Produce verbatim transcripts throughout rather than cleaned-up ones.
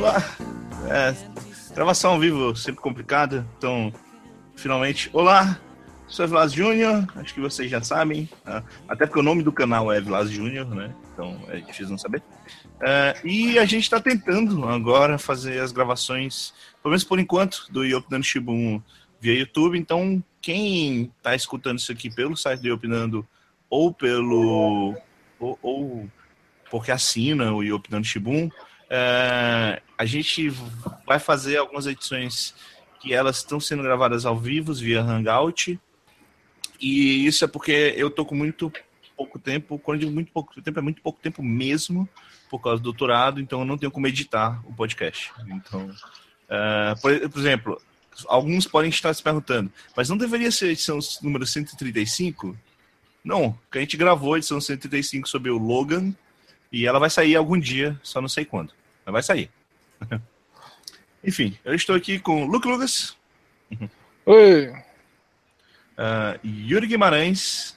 Olá! É, gravação ao vivo sempre complicada, então, finalmente, olá! Sou Vilas Júnior, acho que vocês já sabem, até porque o nome do canal é Vilas Júnior, né? Então é difícil não saber. É, e a gente está tentando agora fazer as gravações, pelo menos por enquanto, do Yopinando Shibun via YouTube. Então, quem está escutando isso aqui pelo site do Yopinando ou pelo. ou, ou porque assina o Yopinando Shibun, é, a gente vai fazer algumas edições que elas estão sendo gravadas ao vivo via Hangout. E isso é porque eu tô com muito pouco tempo. Quando eu digo muito pouco tempo, é muito pouco tempo mesmo, por causa do doutorado, então eu não tenho como editar o podcast. Então, uh, por, por exemplo, alguns podem estar se perguntando, mas não deveria ser a edição número cento e trinta e cinco? Não, porque a gente gravou a edição cento e trinta e cinco sobre o Logan, e ela vai sair algum dia, só não sei quando, mas vai sair. Enfim, eu estou aqui com o Luke Lucas. Oi! Uh, Yuri Guimarães.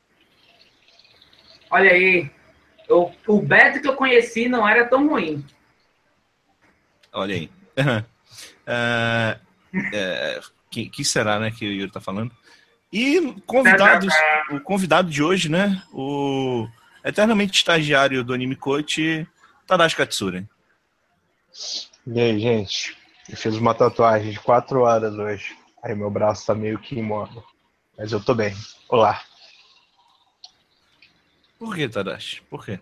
Olha aí, eu, o Beto que eu conheci não era tão ruim. Olha aí. uh, é, que, que será, né, que o Yuri tá falando? E convidados, o convidado de hoje, né, o eternamente estagiário do Anime Coach, Tadashi Katsura. E aí, gente? Eu fiz uma tatuagem de quatro horas hoje. Aí meu braço tá meio que imóvel. Mas eu tô bem. Olá. Por que, Tadashi? Por quê?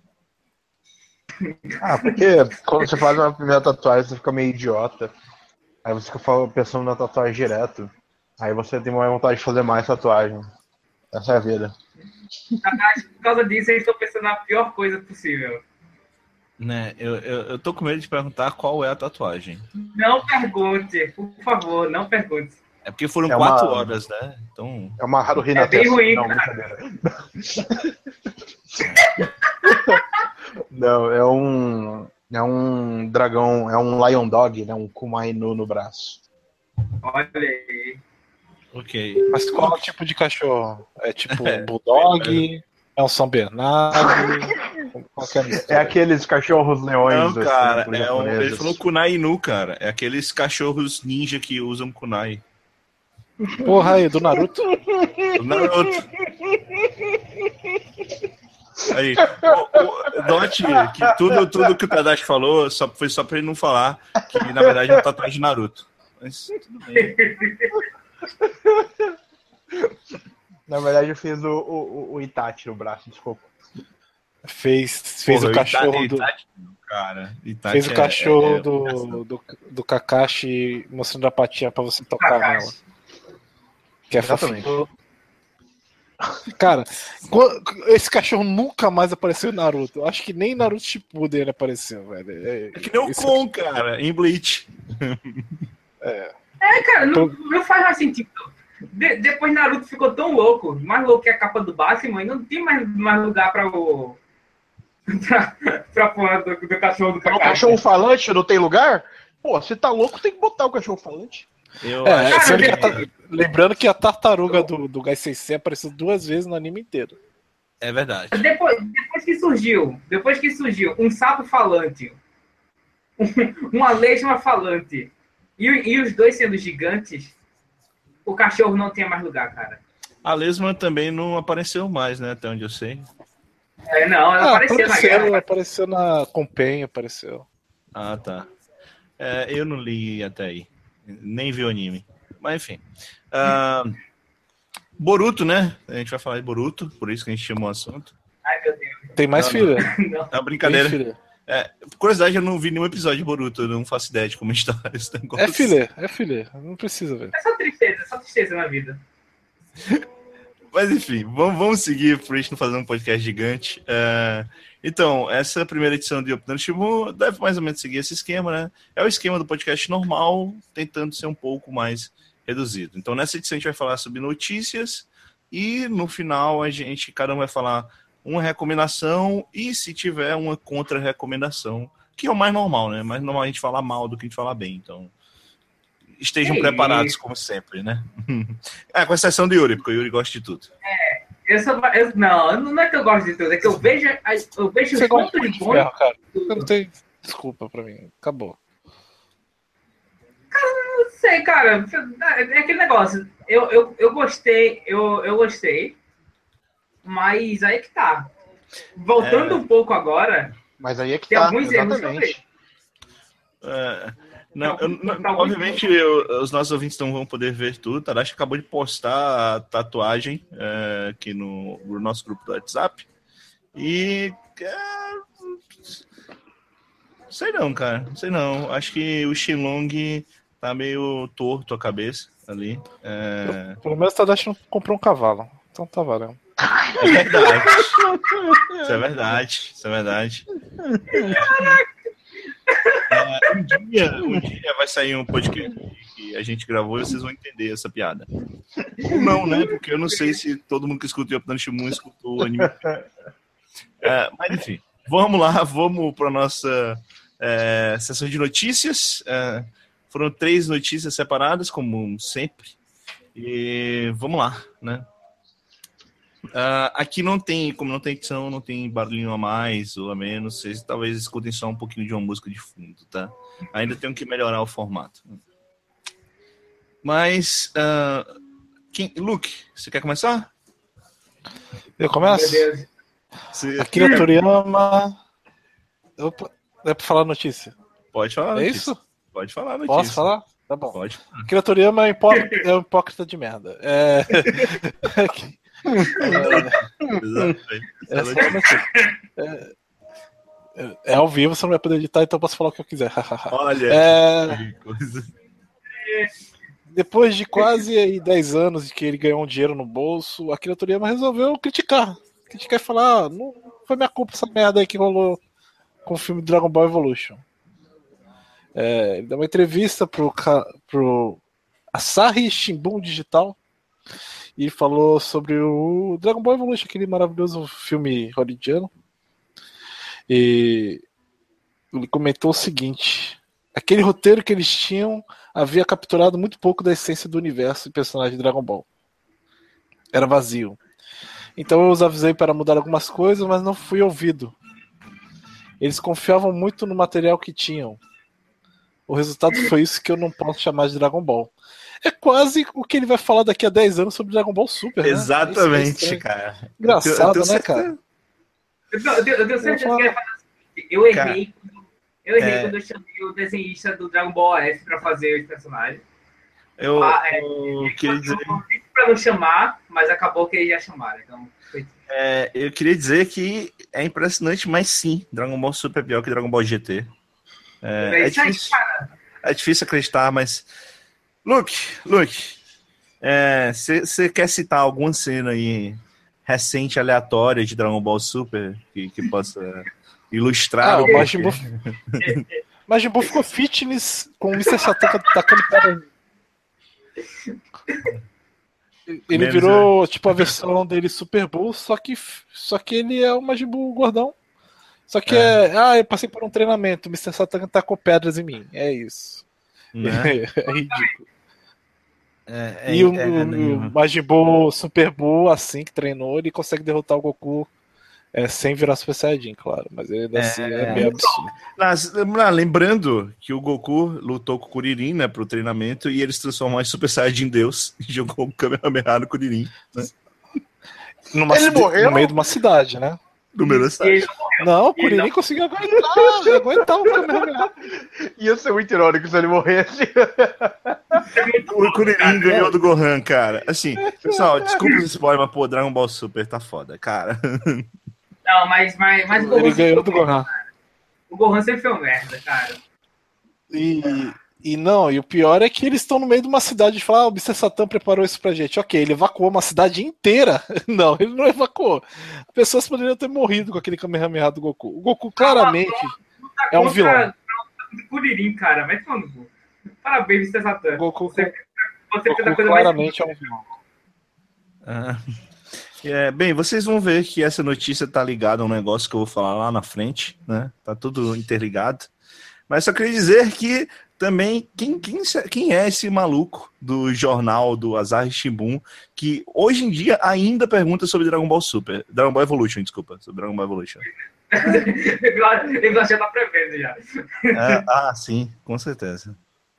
Ah, porque quando você faz uma primeira tatuagem, você fica meio idiota. Aí você fica pensando na tatuagem direto. Aí você tem mais vontade de fazer mais tatuagem. Essa é a vida. Tadashi, por causa disso, eu estou pensando na pior coisa possível. Né, eu, eu, eu tô com medo de perguntar qual é a tatuagem. Não pergunte, por favor, não pergunte. É porque foram é quatro uma... horas, né? Então... É uma Haruhi na É bem testa. ruim, não, cara. Não, é um... É um dragão, é um Lion Dog, né? Um Kumai no, no braço. Olha aí. Ok. Mas qual é o tipo de cachorro? É tipo É, um Bulldog? É um São Bernardo? É, é aqueles cachorros leões. Não, cara, assim, é um, ele falou Kunai Inu, cara. É aqueles cachorros ninja que usam Kunai. Porra aí, do Naruto? Do Naruto. Aí, o, o, note que tudo, tudo que o Tadashi falou só, foi só pra ele não falar que, na verdade, é uma tatuagem de Naruto. Mas tudo bem. Na verdade, eu fiz o, o, o Itachi no braço, desculpa. Fez, fez Porra, o cachorro Itachi, do. Itachi, cara. Itachi fez o é, cachorro é, é, do, do, do Kakashi mostrando a patinha pra você tocar nela. Que é fofinho. Cara, esse cachorro nunca mais apareceu em Naruto. Eu acho que nem Naruto Shippuden ele apareceu, velho. É, é que nem o esse Kon, aqui... cara, em Bleach. É, é cara, não, não faz mais sentido. De, depois Naruto ficou tão louco, mais louco que a capa do Batman, e não tem mais, mais lugar pra o. pra, pra porra do, do cachorro do Kakashi. O cachorro falante não tem lugar? Pô, você tá louco, tem que botar o cachorro falante. Eu é, acho que... que... Lembrando que a tartaruga do, do Gai Sensei apareceu duas vezes no anime inteiro. É verdade. Depois, depois que surgiu, depois que surgiu um sapo falante, um, uma lesma falante, e, e os dois sendo gigantes, o cachorro não tinha mais lugar, cara. A lesma também não apareceu mais, né? Até onde eu sei. É, não, ela ah, apareceu, apareceu na guerra. Apareceu na Compen, apareceu. Ah, tá. É, eu não li até aí. Nem vi o anime. Mas enfim. Uh, Boruto, né? A gente vai falar de Boruto, por isso que a gente chamou o assunto. Ai, meu Deus. Tem mais não, filha? Não. É uma brincadeira. Filha. É, por curiosidade, eu não vi nenhum episódio de Boruto, eu não faço ideia de como está esse negócio. É filha, é filha. Não precisa ver. É só tristeza, é só tristeza na vida. Mas enfim, vamos, vamos seguir pra gente não fazer um podcast gigante. Uh, então, essa primeira edição de Yopinando Shibun deve mais ou menos seguir esse esquema, né? É o esquema do podcast normal, tentando ser um pouco mais reduzido. Então, nessa edição a gente vai falar sobre notícias e no final a gente, cada um vai falar uma recomendação e se tiver uma contra-recomendação, que é o mais normal, né? Mais normal a gente falar mal do que a gente falar bem, então estejam que preparados isso? como sempre, né? É, com exceção do Yuri, porque o Yuri gosta de tudo. É, eu sou, eu, não, não é que eu gosto de tudo, é que eu vejo, eu vejo Você os gosta pontos de de ferro, ponto. cara. Eu não tenho, desculpa pra mim. Acabou. Não sei, cara. É aquele negócio. Eu, eu, eu gostei, eu, eu gostei. Mas aí que tá. Voltando É. um pouco agora. Mas aí é que Tem tá, alguns erros que eu exatamente. É, não, Não, eu- não, tá muito obviamente eu- os nossos ouvintes não vão poder ver tudo. Tadashi acabou de postar a tatuagem é, aqui no, no nosso grupo do WhatsApp. E. É, sei não, cara. Sei não. Acho que o Shenlong tá meio torto a cabeça ali. É, Pelo menos o Tadashi não comprou um cavalo. Então tá valendo. é verdade. Isso é verdade. Isso é verdade. É, um, dia, um dia vai sair um podcast que a gente gravou e vocês vão entender essa piada. Ou não, né? Porque eu não sei se todo mundo que escuta o Yoptano Shimun escutou o anime. É, mas enfim, vamos lá, vamos para a nossa é, sessão de notícias. É, foram três notícias separadas, como sempre. E vamos lá, né? Uh, aqui não tem, como não tem edição, não tem barulhinho a mais ou a menos. Vocês talvez escutem só um pouquinho de uma música de fundo, tá? Ainda tenho que melhorar o formato. Mas, uh, quem, Luke, você quer começar? Eu começo? Meu Deus. Você... Akira Toriyama. Opa, é pra falar notícia? Pode falar. É notícia. isso? Pode falar. Notícia. Posso falar? Tá bom. Pode. Akira Toriyama é, hipó... é um hipócrita de merda. É. É, é, é, é ao vivo, você não vai poder editar, então eu posso falar o que eu quiser. Olha, é, que coisa. Depois de quase dez anos que ele ganhou um dinheiro no bolso, Akira Toriyama resolveu criticar. Criticar e falar: ah, não foi minha culpa essa merda aí que rolou com o filme Dragon Ball Evolution. É, ele deu uma entrevista pro, pro Asahi Shimbun Digital e falou sobre o Dragon Ball Evolution, aquele maravilhoso filme hollywoodiano. E ele comentou o seguinte: aquele roteiro que eles tinham havia capturado muito pouco da essência do universo e personagem de Dragon Ball. Era vazio. Então eu os avisei para mudar algumas coisas, mas não fui ouvido. Eles confiavam muito no material que tinham. O resultado foi isso que eu não posso chamar de Dragon Ball. É quase o que ele vai falar daqui a dez anos sobre Dragon Ball Super, né? Exatamente, é cara. Engraçado, eu tenho, eu tenho né, cara? Eu, eu, eu tenho certeza Eu que ele vai fazer assim. Eu errei, Cara, eu errei é... quando eu chamei o desenhista do Dragon Ball F pra fazer os personagens. Eu, ah, é, eu queria dizer... Pra não chamar, mas acabou que eles já chamaram. Então, foi... é, eu queria dizer que é impressionante, mas sim, Dragon Ball Super é pior que Dragon Ball G T. É, é, difícil, é difícil acreditar, mas... Luke, Luke, você é, quer citar alguma cena aí recente, aleatória de Dragon Ball Super que, que possa ilustrar? Ah, o o Majin Buu... Majin Buu ficou fitness com o mister Satan tacando pedra. Ele Menos virou é. tipo a versão dele Super Buu, só que, só que ele é o Majin Buu gordão. Só que é. é. Ah, eu passei por um treinamento, o mister Satan tacou pedras em mim. É isso. Né? É, é ridículo. É, é, e o, é, o, o Majin Buu Super Buu, assim que treinou, ele consegue derrotar o Goku é, sem virar Super Saiyajin, claro. Mas ele assim é, é meio absurdo. Mas, lembrando que o Goku lutou com o Kuririn, né, pro treinamento, e eles transformaram em Super Saiyajin Deus e jogou o Kamehameha no Kuririn. Né? Numa ele morreu? No meio de uma cidade, né? No meio da cidade. Não, o Kuririn conseguiu aguentar, aguentar o Kamehameha. Ia ser muito irônico se ele morresse. O Kuririn ganhou do Gohan, cara. Assim, pessoal, desculpa os spoilers, mas pô, Dragon Ball Super tá foda, cara. Não, mas, mas, mas o Gohan ele ganhou do Gohan. O Gohan sempre foi um merda, cara. E, e não, e o pior é que eles estão no meio de uma cidade e falam, ah, o mister Satan preparou isso pra gente. Ok, ele evacuou uma cidade inteira. Não, ele não evacuou. Pessoas poderiam ter morrido com aquele Kamehameha do Goku. O Goku claramente não, não tá é um vilão. O Kuririn, cara, vai falando. Parabéns, mister Satan. O Goku, você, você Goku fez a coisa claramente mais... é um vilão. Ah. É, bem, vocês vão ver que essa notícia tá ligada a um negócio que eu vou falar lá na frente, né? Tá tudo interligado. Mas só queria dizer que também, quem, quem, quem é esse maluco do jornal do Asahi Shimbun, que hoje em dia ainda pergunta sobre Dragon Ball Super, Dragon Ball Evolution, desculpa, sobre Dragon Ball Evolution. Evolution já tá prevendo já. É, ah, sim, com certeza.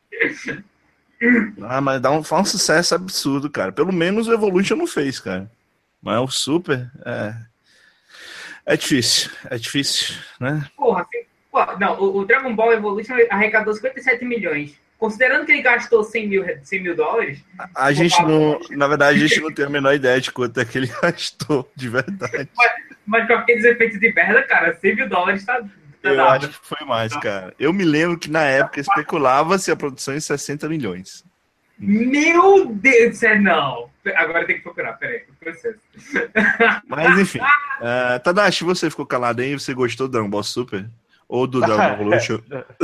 Ah, mas dá um, faz um sucesso absurdo, cara. Pelo menos o Evolution não fez, cara. Mas o Super é. É difícil, é difícil, né? Porra, assim, porra, não, o, o Dragon Ball Evolution arrecadou cinquenta e sete milhões. Considerando que ele gastou cem mil, cem mil dólares. A gente não. Na verdade, a gente não tem a menor ideia de quanto é que ele gastou, de verdade. Mas, mas com aqueles efeitos de merda, cara, cem mil dólares tá. tá Eu dado. acho que foi mais, cara. Eu me lembro que na época especulava-se a produção em sessenta milhões. Meu Deus do céu, não. Agora tem que procurar, peraí, processo. Mas enfim. Uh, Tadashi, você ficou calado aí? Você gostou do Dragon Ball Super? Ou do Dragon Ball Evolution?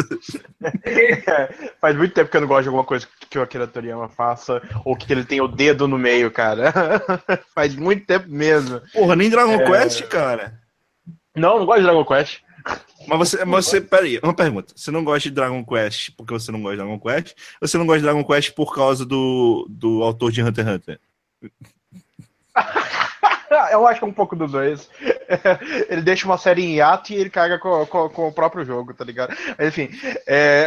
Faz muito tempo que eu não gosto de alguma coisa que o Akira Toriyama faça, ou que ele tenha o dedo no meio, cara. Faz muito tempo mesmo. Porra, nem Dragon É... Quest, cara. Não, não gosto de Dragon Quest. Mas você, mas você, peraí, uma pergunta. Você não gosta de Dragon Quest porque você não gosta de Dragon Quest? Ou você não gosta de Dragon Quest por causa do, do autor de Hunter x Hunter? Eu acho que é um pouco dos dois. Ele deixa uma série em hiato e ele carga com, com, com o próprio jogo, tá ligado? Mas, enfim, é...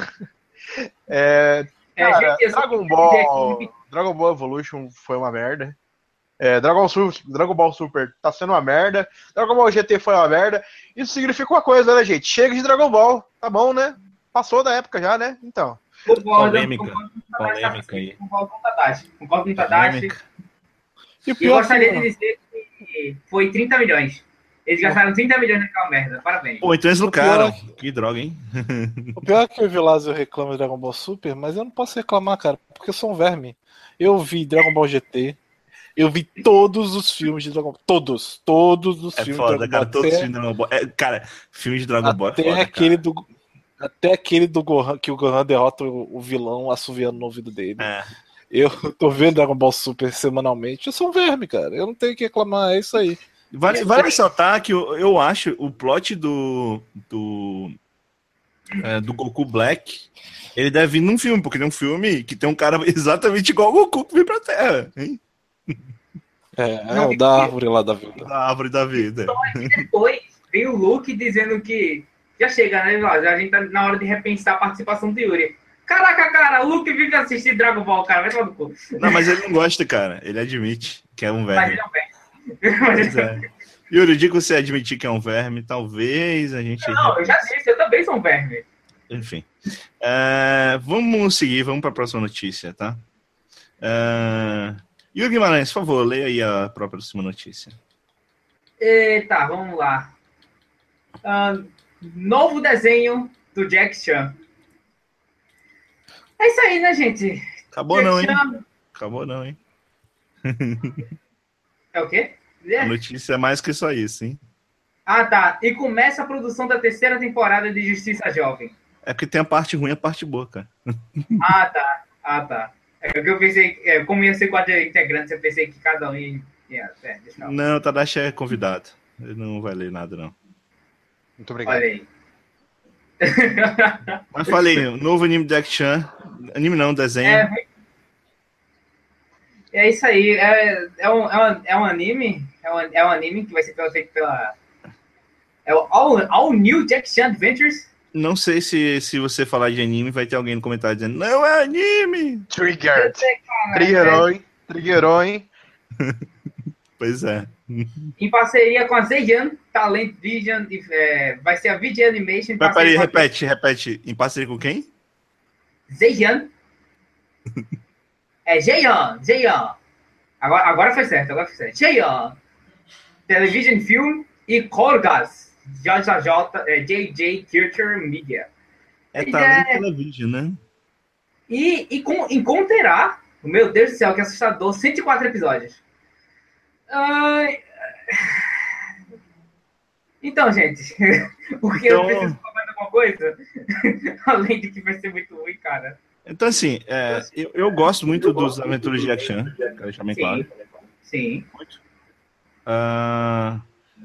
é... Cara, É, Dragon Ball, Dragon Ball Evolution foi uma merda. É, Dragon, Dragon Ball Super tá sendo uma merda. Dragon Ball G T foi uma merda. Isso significa uma coisa, né, gente? Chega de Dragon Ball, tá bom, né? Passou da época já, né? Então. Concordo, Polêmica. concordo com o Polêmica Tadashi, aí. Concordo com o Tadashi. Concordo com o Tadashi. Polêmica. E o E eu pior gostaria que- de dizer que foi trinta milhões. Eles gastaram trinta milhões naquela merda. Parabéns. Pô, então eles lucraram. Que droga, hein? O pior é que o Vilásio reclama de Dragon Ball Super, mas eu não posso reclamar, cara, porque eu sou um verme. Eu vi Dragon Ball G T, eu vi todos os filmes de Dragon Ball. Todos, todos os É filmes foda, de Dragon cara. Ball. Todos os até, filmes de Dragon Ball. É, cara, filme de Dragon Ball é até foda, aquele cara. do. Até aquele do Gohan, que o Gohan derrota o, o vilão assoviando no ouvido dele. É. Eu tô vendo Dragon Ball Super semanalmente. Eu sou um verme, cara. Eu não tenho o que reclamar, é isso aí. Vale, vale ressaltar que eu, eu acho o plot do do, é, do Goku Black, ele deve vir num filme, porque tem um filme que tem um cara exatamente igual ao Goku que vem pra Terra, hein? É, é Não, o da árvore lá da vida. Da árvore da vida. E depois veio o Luke dizendo que já chega, né? Já a gente tá na hora de repensar a participação do Yuri. Caraca, cara, o Luke vive assistir Dragon Ball, cara. Vai tomar no cu. Não, mas ele não gosta, cara. Ele admite que é um Mas verme. ele não vem. Mas Pois ele- é. Yuri, o dia que você admitir que é um verme, talvez a gente. Não, eu já disse, eu também sou um verme. Enfim. É, vamos seguir, vamos para a próxima notícia, tá? É, Yuri Guimarães, por favor, leia aí a próxima notícia. Eita, vamos lá. Ah, novo desenho do Jack Chan. É isso aí, né, gente? Acabou Jack não, hein? Chan- Acabou não, hein? É o quê? A notícia é mais que só isso, hein? Ah, tá. E começa a produção da terceira temporada de Justiça Jovem. É porque tem a parte ruim e a parte boa, cara. Ah, tá. Ah, tá. É que eu pensei, é, como ia ser quatro integrantes, eu pensei que cada um ia. ia é, deixa eu... Não, o Tadashi é convidado. Ele não vai ler nada, não. Muito obrigado. Olha aí. Mas falei, novo anime de Jack Chan. Anime não, desenho. É, é isso aí. É, é, um, é, um, é um anime. É um, é um anime que vai ser feito pela. É o All, All New Jack Chan Adventures. Não sei se, se você falar de anime, vai ter alguém no comentário dizendo, não é anime! Triggered. É, Triggerou, hein? Triggerou, hein? Pois é. Em parceria com a Zeian, Talent Vision. É, vai ser a Vision Animation. em Mas parceria peraí, com a repete, repete. Em parceria com quem? Zeian. É Zeian, Zeian. Agora, agora foi certo, agora foi certo. Zeian. Television Film e Corgas. J J J, é, J J Culture Media. É Ele Talent é- Television, né? E, e, com, e conterá, meu Deus do céu, que assustador, cento e quatro episódios. Ai... Então, gente, porque Então- eu preciso falar de alguma coisa, além de que vai ser muito ruim, cara. Então, assim, é, eu, eu gosto muito dos aventuras de Jack Chan, quero deixar bem claro. Sim. Ah,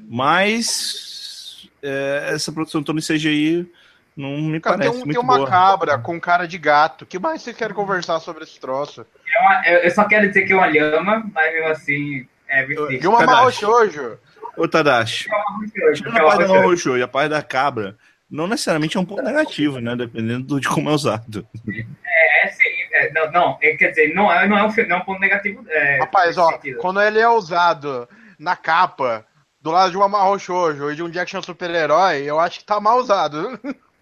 mas é, essa produção toda em C G I não me Cara, tem, parece um, muito tem uma boa. cabra com cara de gato. O que mais vocês querem conversar sobre esse troço? É uma- eu eu só quero dizer que é uma lhama, mas mesmo assim, é Eu- muito E uma Tadashi. Mahou Shoujo. Ô, Tadashi, tirando a parte da Mahou e a parte da cabra, não necessariamente é um ponto negativo, né? Dependendo de como é usado. É, sim. É, não, não, é, quer dizer, não é, não é, um, não é um ponto negativo. É, Rapaz, ó, sentido. Quando ele é usado na capa, do lado de uma Mahou Shoujo e de um Jack Chan super-herói, eu acho que tá mal usado.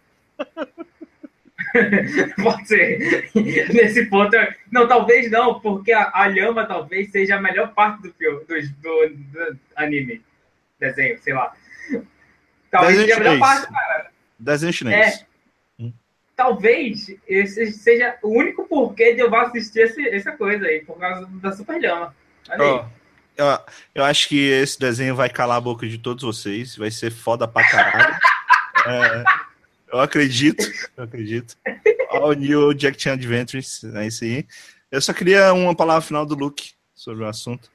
Pode ser. Nesse ponto. Não, talvez não, porque a, a lhama talvez seja a melhor parte do filme, do, do, do anime. Desenho, sei lá. Talvez Desenho seja a melhor chinês. parte, cara. Desenho chinês. É. Talvez esse seja o único porquê de eu vá assistir esse, essa coisa aí, por causa da Super Lhama. Oh, eu, eu acho que esse desenho vai calar a boca de todos vocês, vai ser foda pra caralho. é, eu acredito, eu acredito. All New Jack Chan Adventures, é isso aí. Eu só queria uma palavra final do Luke sobre o assunto.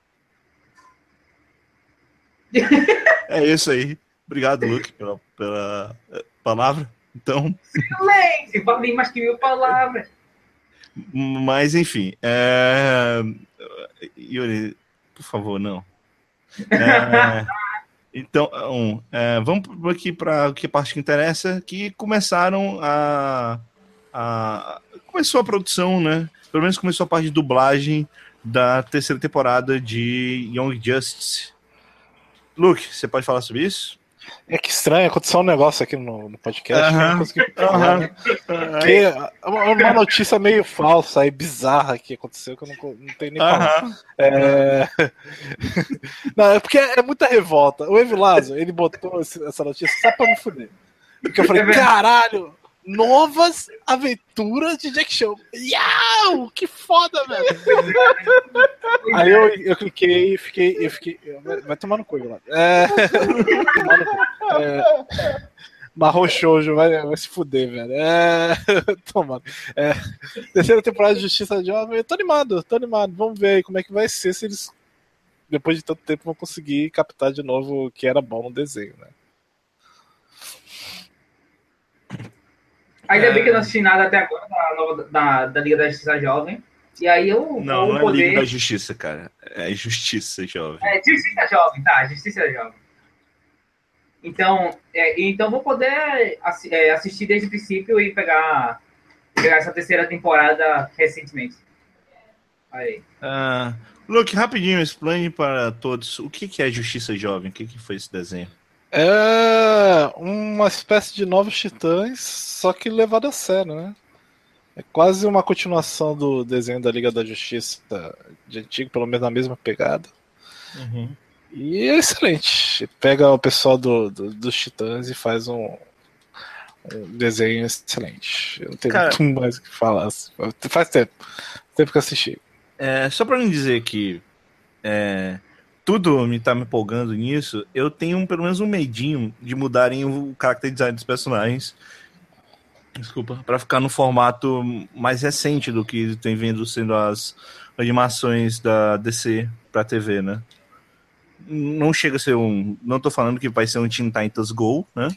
É isso aí. Obrigado, Luke, pela, pela palavra. Então. Silêncio! Falei mais que mil palavras. Mas, enfim. É... Yuri, por favor, não. É... Então, um, é, vamos aqui para a parte que interessa, que começaram a, a... Começou a produção, né? Pelo menos começou a parte de dublagem da terceira temporada de Young Justice. Luke, você pode falar sobre isso? É que estranho, aconteceu um negócio aqui no, no podcast. Uh-huh. Que eu não consegui falar, né? Que uma notícia meio falsa e bizarra que aconteceu que eu não, não tenho nem uh-huh. falar. É... não, é porque é muita revolta. O Evilazo, ele botou esse, essa notícia só pra me fuder. Porque eu falei, caralho, novas aventuras de Jack Chan. Iau, que foda, velho. Aí eu, eu cliquei e fiquei, eu fiquei. Vai tomar no cu, lá. É, tomar no cu. É, Mahou Shoujo, vai, vai se fuder, velho. É, tomando. É, terceira temporada de Justiça Jovem. Eu tô animado, tô animado. Vamos ver aí como é que vai ser se eles, depois de tanto tempo, vão conseguir captar de novo o que era bom no desenho, né? Ainda bem que eu não assisti nada até agora da, nova, da, da Liga da Justiça Jovem. E aí eu não, vou não poder... é Liga da Justiça, cara. É Justiça Jovem. É, Justiça Jovem, tá. Justiça Jovem. Então, é, então vou poder assi- é, assistir desde o princípio e pegar, pegar essa terceira temporada recentemente. Aí. Uh, Luke, rapidinho, explane para todos o que, que é Justiça Jovem. O que, que foi esse desenho? É uma espécie de Novos Titãs, só que levado a sério, né? É quase uma continuação do desenho da Liga da Justiça de antigo, pelo menos na mesma pegada. Uhum. E é excelente. Pega o pessoal do, do, dos Titãs e faz um, um desenho excelente. Eu não tenho Cara, muito mais o que falar. Faz tempo. Tempo que eu assisti. É, só pra não dizer que é, tudo me tá me empolgando nisso, eu tenho pelo menos um medinho de mudarem o character design dos personagens. Desculpa, pra ficar no formato mais recente do que tem vindo sendo as animações da D C pra T V, né? Não chega a ser um... Não tô falando que vai ser um Teen Titans Go, né?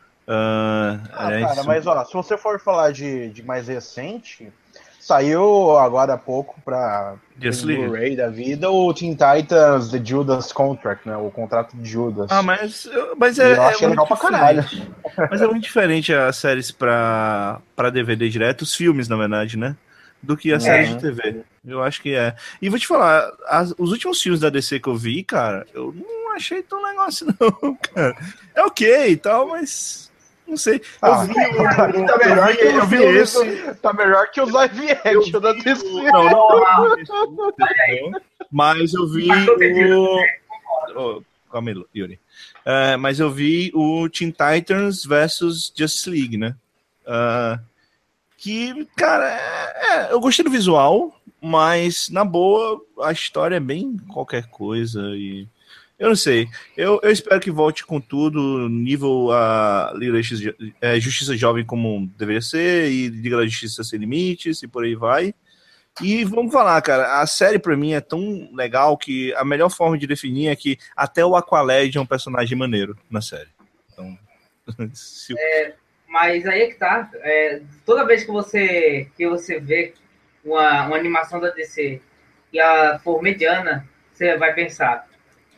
Uh, ah, é cara, isso. mas ó, se você for falar de, de mais recente, saiu agora há pouco pra Blu-ray da vida o Teen Titans The Judas Contract, né? O contrato de Judas. Ah, mas, mas é, eu achei é legal pra caralho. Mas é muito diferente as séries pra, pra D V D direto, os filmes, na verdade, né? Do que as é. séries de T V. Eu acho que é. E vou te falar, as, os últimos filmes da D C que eu vi, cara, eu não achei tão negócio, não, cara. É ok e tal, mas... Não sei. Ah, eu vi, eu, tá, melhor que, eu vi esse. Tá melhor que os live action da D C. Não, não, não, não. Mas eu vi o. Oh, calma aí, Yuri. Uh, mas eu vi o Teen Titans versus Justice League, né? Uh, que, cara, é, é, eu gostei do visual, mas na boa, a história é bem qualquer coisa e. Eu não sei. Eu, eu espero que volte com tudo, nível a uh, Justiça Jovem como deveria ser, e Liga da Justiça Sem Limites, e por aí vai. E vamos falar, cara, a série pra mim é tão legal que a melhor forma de definir é que até o Aqualad é um personagem maneiro na série. Então, se... é, mas aí é que tá. É, toda vez que você, que você vê uma, uma animação da D C e a for mediana, você vai pensar...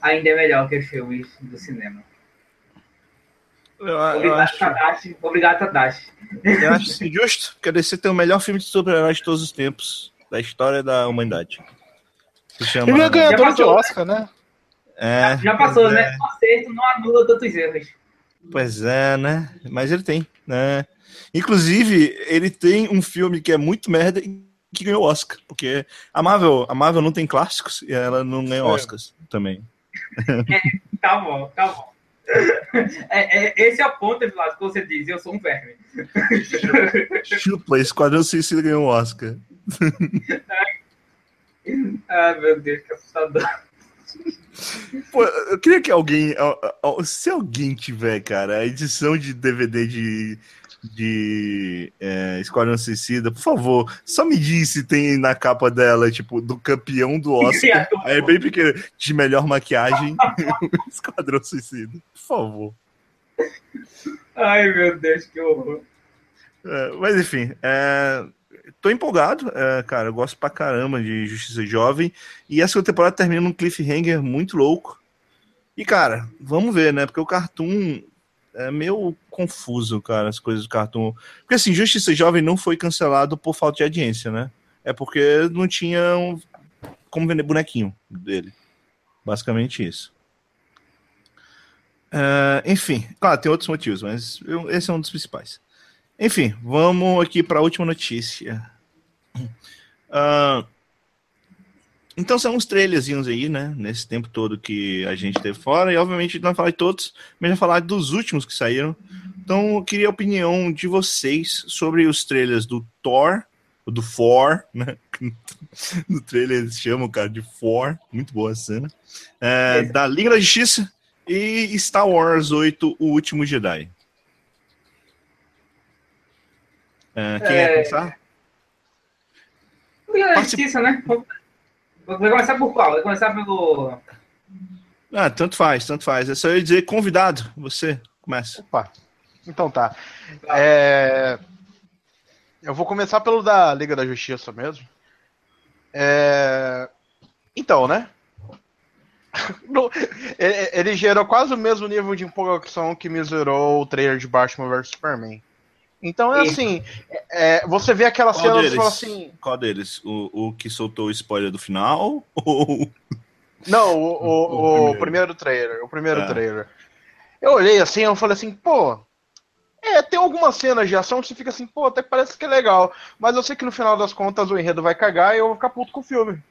ainda é melhor que os filmes do cinema. Eu, eu Obrigado, acho, Tadashi. Obrigado, Tadashi. eu acho isso justo, porque a D C tem o melhor filme de super-heróis de todos os tempos da história da humanidade. Se chama... Ele é ganhador passou, de Oscar, né? É, Já passou, pois né? é. O acerto não anula tantos erros. Pois é, né? Mas ele tem, né? Inclusive, ele tem um filme que é muito merda e que ganhou Oscar, porque a Marvel, a Marvel não tem clássicos e ela não ganha Oscars também. É, tá bom, tá bom. É, é, esse é o ponto, Vlad, que você diz, eu sou um verme. Chupa, Esquadrão Suicida ganhou um Oscar. Ai, meu Deus, que assustador. Pô, eu queria que alguém, se alguém tiver, cara, a edição de D V D de, de é, Esquadrão Suicida, por favor, só me diz se tem na capa dela, tipo, do campeão do Oscar, aí é bem pequeno, de melhor maquiagem, Esquadrão Suicida, por favor. Ai, meu Deus, que horror. É, mas enfim, é, tô empolgado, é, cara, eu gosto pra caramba de Justiça Jovem, e essa temporada termina num cliffhanger muito louco. E, cara, vamos ver, né? Porque o Cartoon é meio confuso, cara, as coisas do Cartoon. Porque, assim, Justiça Jovem não foi cancelado por falta de audiência, né? É porque não tinha um... como vender bonequinho dele. Basicamente isso. Uh, enfim, claro, tem outros motivos, mas eu, esse é um dos principais. Enfim, vamos aqui para a última notícia. Uh, então são uns trailerzinhos aí, né? Nesse tempo todo que a gente teve fora. E obviamente não vai falar de todos, mas vai falar dos últimos que saíram. Então eu queria a opinião de vocês sobre os trailers do Thor, do Thor, né? No trailer eles chamam o cara de Thor. Muito boa a cena. É, da Liga da Justiça e Star Wars oito, O Último Jedi. É, quem é, é começar? Liga da Justiça, né? Vai começar por qual? Vai começar pelo... Ah, tanto faz, tanto faz. É só eu dizer convidado. Você começa. Opa, então tá. É... Eu vou começar pelo da Liga da Justiça mesmo. É... Então, né? Ele gerou quase o mesmo nível de empolgação que me zerou o trailer de Batman versus Superman. Então é assim, é, você vê aquela Qual cena deles? e fala assim... Qual deles? O, o que soltou o spoiler do final? Ou... Não, o, o, o, o primeiro. primeiro trailer. O primeiro é. trailer. Eu olhei assim, eu falei assim, pô... É, tem algumas cenas de ação que você fica assim, pô, até parece que é legal. Mas eu sei que no final das contas o enredo vai cagar e eu vou ficar puto com o filme.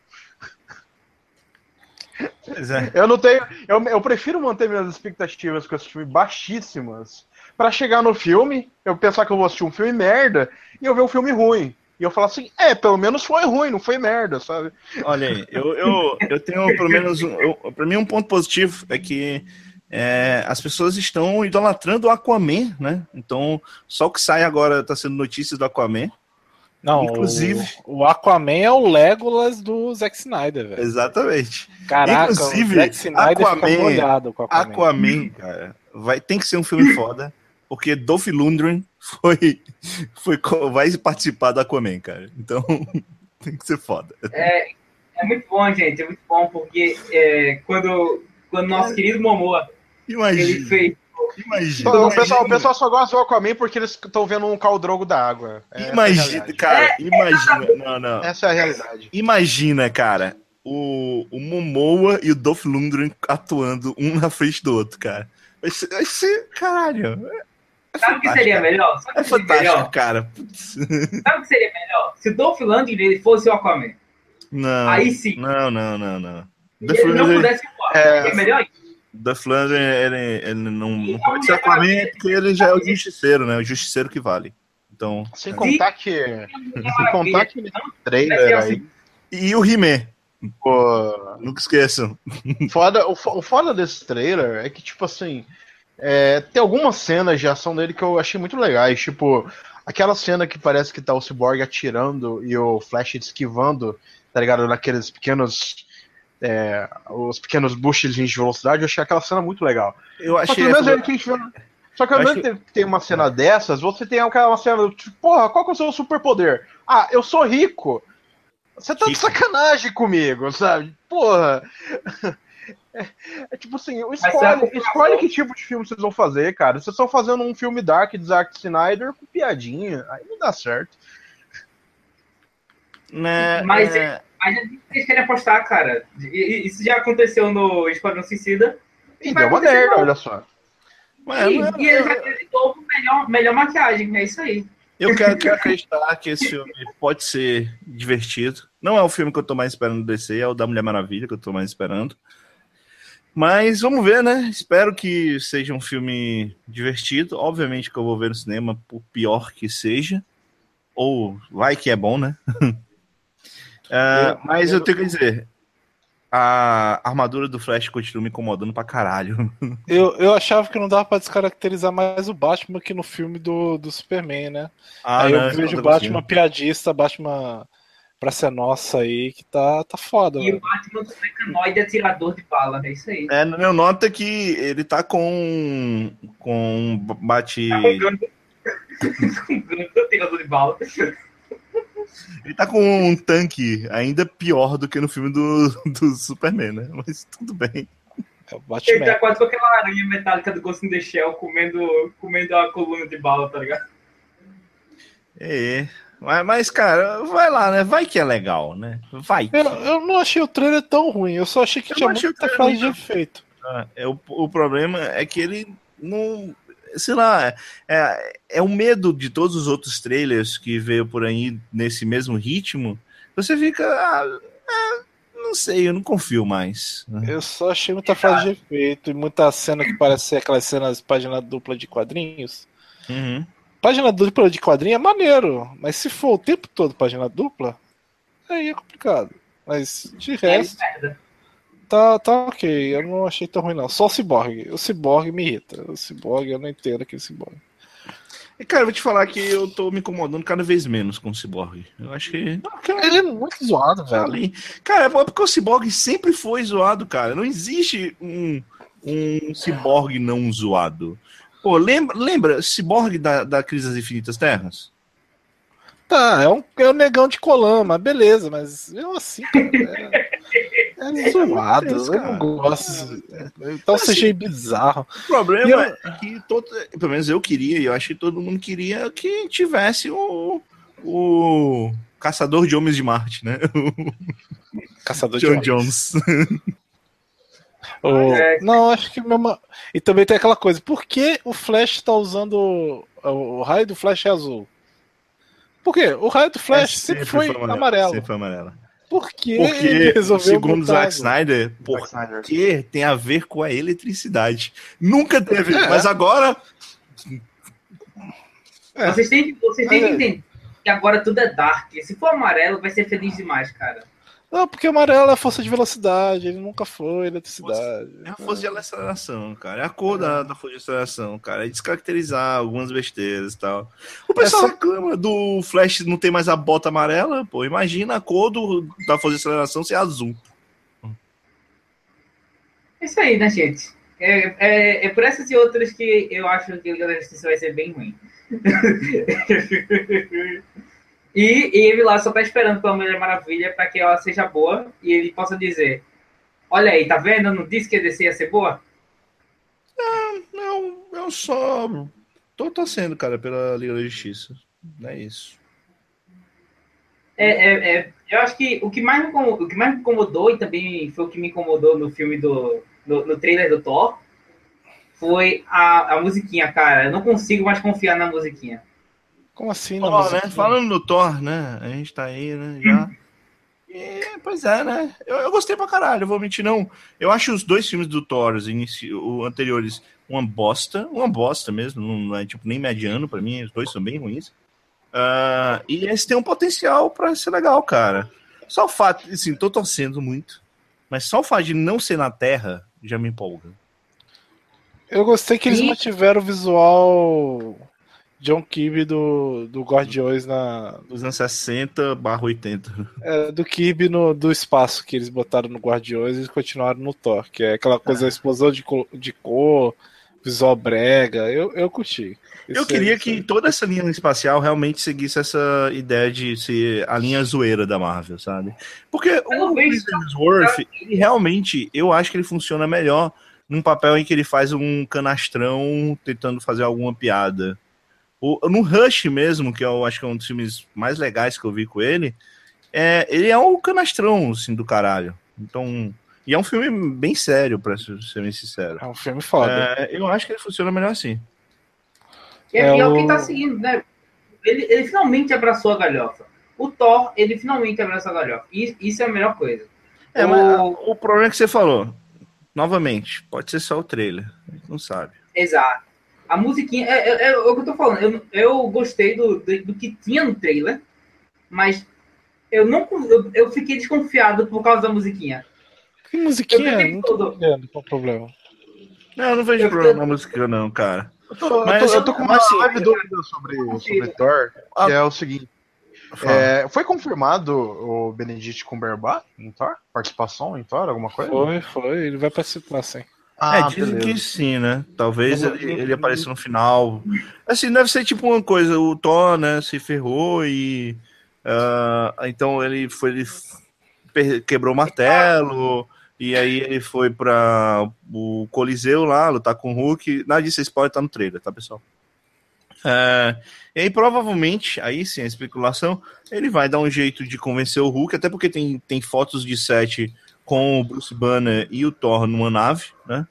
Pois é. Eu não tenho... Eu, eu prefiro manter minhas expectativas com esse filme baixíssimas... Pra chegar no filme, eu pensar que eu vou assistir um filme merda e eu ver um filme ruim. E eu falar assim, é, pelo menos foi ruim, não foi merda, sabe? Olha aí, eu, eu, eu tenho pelo menos... Eu, pra mim um ponto positivo é que é, as pessoas estão idolatrando o Aquaman, né? Então, só o que sai agora tá sendo notícias do Aquaman. Não, inclusive, o, o Aquaman é o Legolas do Zack Snyder, velho. Exatamente. Caraca, inclusive, o Zack Snyder Aquaman, fica molhado com o Aquaman. Aquaman, cara, vai, tem que ser um filme foda. Porque Dolph Lundgren foi, foi, vai participar do Aquaman, cara. Então, tem que ser foda. É, é muito bom, gente. É muito bom, porque é, quando, quando nosso querido Momoa, imagina, ele fez... Imagina. O pessoal, o pessoal só gosta do Aquaman porque eles estão vendo um caldrogo da água. É, imagina, é cara, é, imagina. Não, não. Essa é a realidade. Imagina, cara, o, o Momoa e o Dolph Lundgren atuando um na frente do outro, cara. Vai ser, vai ser caralho... É Sabe o que seria melhor? Sabe é que seria fantástico, melhor? cara. Putz. Sabe o que seria melhor? Se o Dolph Lundgren ele fosse o Aquaman. Não. Aí sim. Não, não, não, não. E ele não pudesse voar. É, é melhor isso. Dolph Lundgren, ele, ele não, não pode ser Aquaman porque ele já é o justiceiro, né? O justiceiro que vale. Então... Sem contar que... Sem contar que nesse trailer aí... E o He-Man. Pô, nunca esqueçam. Foda, o, o foda desse trailer é que, tipo assim... É, tem algumas cenas de ação dele que eu achei muito legais, tipo, aquela cena que parece que tá o Cyborg atirando e o Flash esquivando, tá ligado, naqueles pequenos é, os pequenos boostes de velocidade, eu achei aquela cena muito legal. Eu achei. Só que ao mesmo tempo que, Só que ao mesmo tempo que tem uma cena dessas, você tem aquela cena, tipo, porra, qual que é o seu superpoder? Ah, eu sou rico. Você tá rico. De sacanagem comigo, sabe? Porra. É, é tipo assim, escolhe, escolhe que tipo de filme vocês vão fazer, cara. Vocês estão fazendo um filme dark de Zack Snyder com piadinha, aí não dá certo. Né, Mas é... a gente vocês querem apostar, cara. Isso já aconteceu no Esquadrão Suicida. E deu uma merda, olha só. Ué, e, não, e ele já acreditou com melhor, melhor maquiagem, é isso aí. Eu quero, quero acreditar que esse filme pode ser divertido. Não é o filme que eu tô mais esperando do D C, é o da Mulher Maravilha que eu tô mais esperando. Mas vamos ver, né? Espero que seja um filme divertido. Obviamente que eu vou ver no cinema, por pior que seja. Ou vai que é bom, né? uh, mas eu tenho que dizer, a armadura do Flash continua me incomodando pra caralho. Eu, eu achava que não dava pra descaracterizar mais o Batman que no filme do, do Superman, né? Ah, aí não, eu vejo o Batman piadista, Batman pra ser nossa aí, que tá, tá foda. E mano. o Batman do mecanoide atirador de bala, é isso aí. É, no meu nota é que ele tá com com bate... Tá com ganho. Com ganho atirador de bala. Ele tá com um tanque ainda pior do que no filme do, do Superman, né? Mas tudo bem. É o Batman. Ele tá quase com aquela aranha metálica do Ghost in the Shell comendo, comendo a coluna de bala, tá ligado? É, mas, mas, cara, vai lá, né? Vai que é legal, né? Vai. Eu, eu não achei o trailer tão ruim, eu só achei que Eu tinha não achei muita o trailer frase de ruim, efeito. Ah, é, o, o problema é que ele não... Sei lá, é, é o medo de todos os outros trailers que veio por aí nesse mesmo ritmo. Você fica... Ah, ah, não sei, eu não confio mais. Eu só achei muita frase de efeito e muita cena que parece ser aquelas cenas página dupla de quadrinhos. Uhum. Página dupla de quadrinho é maneiro, mas se for o tempo todo página dupla, aí é complicado. Mas de resto, É, tá, tá ok. Eu não achei tão ruim, não. Só o Cyborg. O Cyborg me irrita. O Cyborg, eu não entendo aquele Cyborg. E, cara, eu vou te falar que eu tô me incomodando cada vez menos com o Cyborg. Eu acho que... Ele é muito zoado, velho. Ali. Cara, é porque o Cyborg sempre foi zoado, cara. Não existe um, um Cyborg não zoado. Pô, lembra, lembra Cyborg da, da Crise das Infinitas Terras? Tá, é um, é um negão de colã, mas beleza, mas eu assim, cara, é, é zoado, Deus, eu não gosto. Então Assim, seja bizarro. O problema eu... é que, todo, pelo menos eu queria, e eu acho que todo mundo queria que tivesse o, o Caçador de Homens de Marte, né? Caçador John de Jones. O... Não, acho que mesmo. E também tem aquela coisa, por que o Flash tá usando. O raio do Flash é azul? Por quê? O raio do Flash é, sempre, sempre foi, foi amarelo. amarelo. Sempre foi amarelo. Por que porque, ele resolveu segundo Zack Snyder, porque tem a ver com a eletricidade. Nunca teve, é. mas agora... É. Vocês têm, vocês têm é. que entender que agora tudo é dark. Se for amarelo, vai ser feliz demais, cara. Não, porque o amarelo é a força de velocidade, ele nunca foi eletricidade. É a força de aceleração, cara. É a cor é. da, da força de aceleração, cara. É descaracterizar algumas besteiras e tal. O pessoal Essa... reclama do Flash não ter mais a bota amarela, pô. Imagina a cor do, da força de aceleração ser azul. É isso aí, né, gente? É, é, é por essas e outras que eu acho que a Liga da Justiça vai ser bem ruim. E, e ele lá só tá esperando pela Mulher Maravilha para que ela seja boa e ele possa dizer: olha aí, tá vendo? Eu não disse que a D C ia ser boa? Não, não, eu só tô torcendo, cara, pela Liga da Justiça. Não é isso. É, é, é, eu acho que o que, mais me incomodou, o que mais me incomodou, e também foi o que me incomodou no filme do. no, no trailer do Thor, foi a, a musiquinha, cara. Eu não consigo mais confiar na musiquinha. Como assim, oh, né? Falando no Thor, né? A gente tá aí, né? Já. E, pois é, né? Eu, eu gostei pra caralho, eu vou mentir, não. Eu acho os dois filmes do Thor, os, inici... os anteriores, uma bosta. Uma bosta mesmo, não é tipo nem mediano pra mim, os dois são bem ruins. Uh, e esse tem um potencial pra ser legal, cara. Só o fato, assim, tô torcendo muito, mas só o fato de não ser na Terra já me empolga. Eu gostei que eles e... mantiveram o visual John Kirby do, do Guardiões na... dos anos sessenta barra oitenta. É, do Kirby no, do espaço que eles botaram no Guardiões e continuaram no Thor, que é aquela coisa, é. a explosão de cor, de cor, visual brega, eu, eu curti. Eu queria que toda essa linha espacial realmente seguisse essa ideia de ser a linha zoeira da Marvel, sabe? Porque o Chris Hemsworth, ele realmente, eu acho que ele funciona melhor num papel em que ele faz um canastrão tentando fazer alguma piada. O, no Rush mesmo, que eu acho que é um dos filmes mais legais que eu vi com ele, é, ele é um canastrão, assim, do caralho. Então... E é um filme bem sério, pra ser bem sincero. É um filme foda. É, eu acho que ele funciona melhor assim. E é, é, é o que tá seguindo, né? Ele, ele finalmente abraçou a galhofa. O Thor, ele finalmente abraçou a galhofa. E isso é a melhor coisa. É, o... mas o problema é que você falou. Novamente, pode ser só o trailer. A gente não sabe. Exato. A musiquinha, é, é, é o que eu tô falando. Eu, eu gostei do, do, do que tinha no trailer, mas eu não eu, eu fiquei desconfiado por causa da musiquinha. Que musiquinha? Não tô entendendo qual é o problema. Não, eu não vejo eu problema tô... na música, não, cara. Eu tô, mas, eu tô, eu tô com uma assim, leve dúvida sobre, sobre Thor, ah, que é o seguinte. É, foi confirmado o Benedict Cumberbatch em Thor? Participação em Thor, alguma coisa? Foi, foi. Ele vai participar, sim. Ah, é, dizem beleza. que sim, né? Talvez ele, ele apareça no final. Assim, deve ser tipo uma coisa, o Thor, né, se ferrou e... Uh, então ele foi... Ele quebrou o martelo... E aí ele foi para o Coliseu lá, lutar com o Hulk. Nada disso, esse pode estar no trailer, tá, pessoal? É, e aí, provavelmente, aí sim, a especulação, ele vai dar um jeito de convencer o Hulk, até porque tem, tem fotos de set com o Bruce Banner e o Thor numa nave, né?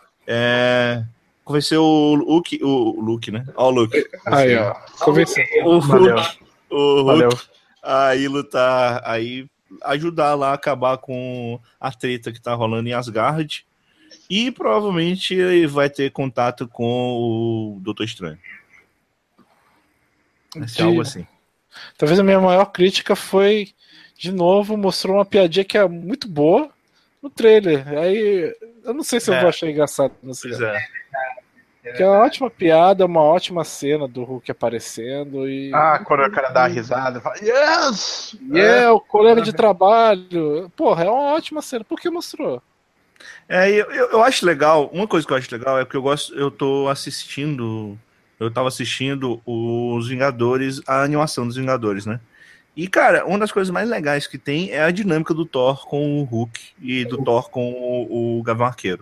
É, convenceu o Luke, o Luke, né? Ó o Luke. Aí, ó. Convenceu. O Hulk. O Hulk. Aí lutar, aí... ajudar lá a acabar com a treta que tá rolando em Asgard e provavelmente ele vai ter contato com o Doutor Estranho. Vai ser algo assim. Talvez a minha maior crítica foi, de novo, mostrou uma piadinha que é muito boa no trailer. Aí eu não sei se eu é. vou achar engraçado no cinema. Que é uma ótima piada, uma ótima cena do Hulk aparecendo e... Ah, quando o cara dá a risada, fala, yes! Yeah, é, o colega de trabalho. Porra, é uma ótima cena. Por que mostrou? É, eu, eu, eu acho legal, uma coisa que eu acho legal é que eu gosto, eu tô assistindo, eu tava assistindo os Vingadores, a animação dos Vingadores, né? E, cara, uma das coisas mais legais que tem é a dinâmica do Thor com o Hulk e do Thor com o, o Gavião Arqueiro.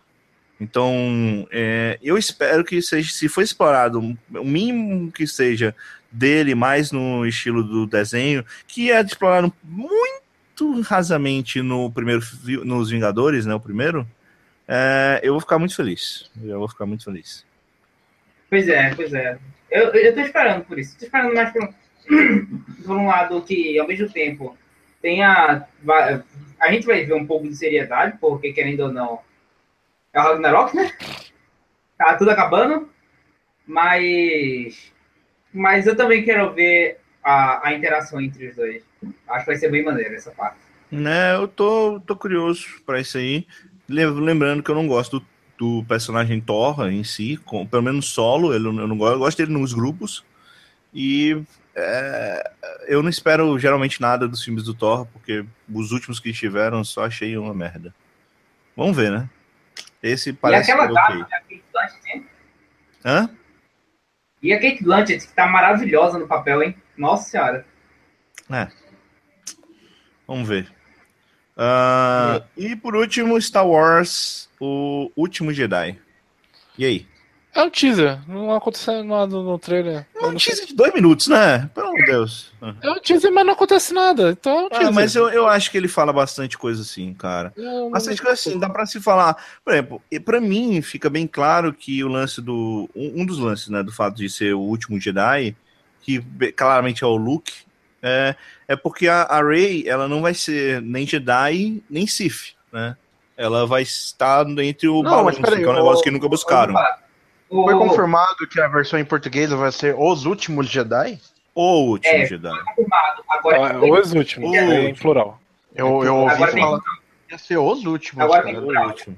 Então, é, eu espero que seja, se for explorado o mínimo que seja dele, mais no estilo do desenho, que é explorado muito rasamente no primeiro, nos Vingadores, né, o primeiro, é, eu vou ficar muito feliz. Eu vou ficar muito feliz. Pois é, pois é. Eu, eu tô esperando por isso. Tô esperando mais por, por um lado que, ao mesmo tempo, tenha... A gente vai ver um pouco de seriedade, porque, querendo ou não, é o Ragnarok, né? Tá tudo acabando. Mas... Mas eu também quero ver a, a interação entre os dois. Acho que vai ser bem maneiro essa parte. Né, eu tô, tô curioso pra isso aí. Lembrando que eu não gosto do, do personagem Thor em si, com, pelo menos solo, eu não, eu não gosto, eu gosto dele nos grupos. E é, eu não espero geralmente nada dos filmes do Thor, porque os últimos que tiveram só achei uma merda. Vamos ver, né? Esse parece e aquela que gata, okay. A Kate Blanchett, Hã? E a Kate Blanchett, que tá maravilhosa no papel, hein? Nossa Senhora. É. Vamos ver. Uh, é. E por último, Star Wars, o Último Jedi. E aí? É um teaser, não aconteceu nada no trailer. É um teaser de dois minutos, né? Pelo amor de Deus. É um teaser, mas não acontece nada. Então é um teaser. Ah, mas eu, eu acho que ele fala bastante coisa assim, cara. Não, bastante coisa assim, dá pra se falar. Por exemplo, pra mim fica bem claro que o lance do. Um dos lances, né, do fato de ser o último Jedi, que claramente é o Luke, é, é porque a, a Rey, ela não vai ser nem Jedi, nem Sith, né? Ela vai estar entre o balanço, que é um negócio que nunca buscaram. Foi confirmado que a versão em português vai ser Os Últimos Jedi? O Último é, Jedi. Foi confirmado. Agora ah, os Últimos, o é em plural. Eu, eu ouvi Agora falar que ia ser Os Últimos. Agora tem plural. Último.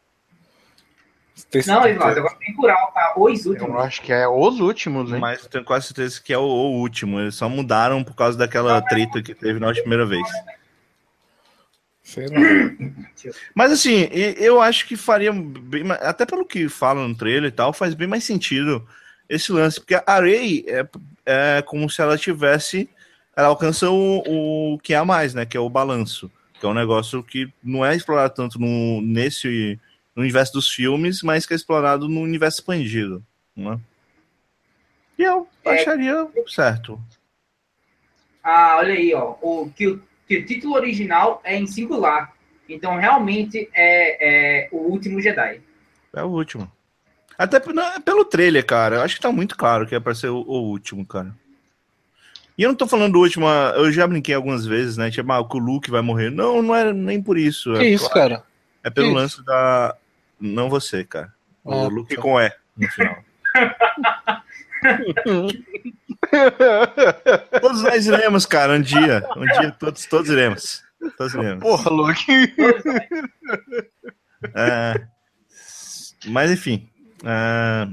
Não, Eduardo, agora tem plural, tá? Os Últimos. Eu acho que é Os Últimos, hein? Mas tenho quase certeza que é o, o último. Eles só mudaram por causa daquela treta que teve na primeira vez. Sei lá. Mas assim, eu acho que faria bem, até pelo que fala no trailer e tal, faz bem mais sentido esse lance, porque a Rey é, é como se ela tivesse, ela alcança o, o que há mais, né, que é o balanço, que é um negócio que não é explorado tanto no, nesse, no universo dos filmes, mas que é explorado no universo expandido, né? E eu É. acharia certo. Ah, olha aí, ó, o, que, o, que o título original é em singular, então realmente é, é o Último Jedi. É o último. Até pelo trailer, cara. Eu acho que tá muito claro que é pra ser o, o último, cara. E eu não tô falando do último, eu já brinquei algumas vezes, né? Tipo, ah, que o Luke vai morrer. Não, não é nem por isso. Que é isso, claro. cara? É pelo Que lance isso? da... Não você, cara. O Ah, Luke tá. com E no final. Todos nós iremos, cara, um dia. Um dia todos, todos iremos. Todos iremos. Porra, Luke. É... Mas enfim... É...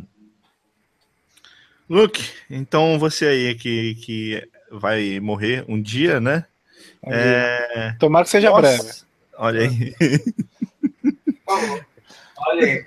Luke, então você aí que, que vai morrer um dia, né? Um É... dia. Tomara que seja Nossa, breve. olha aí. Olha aí.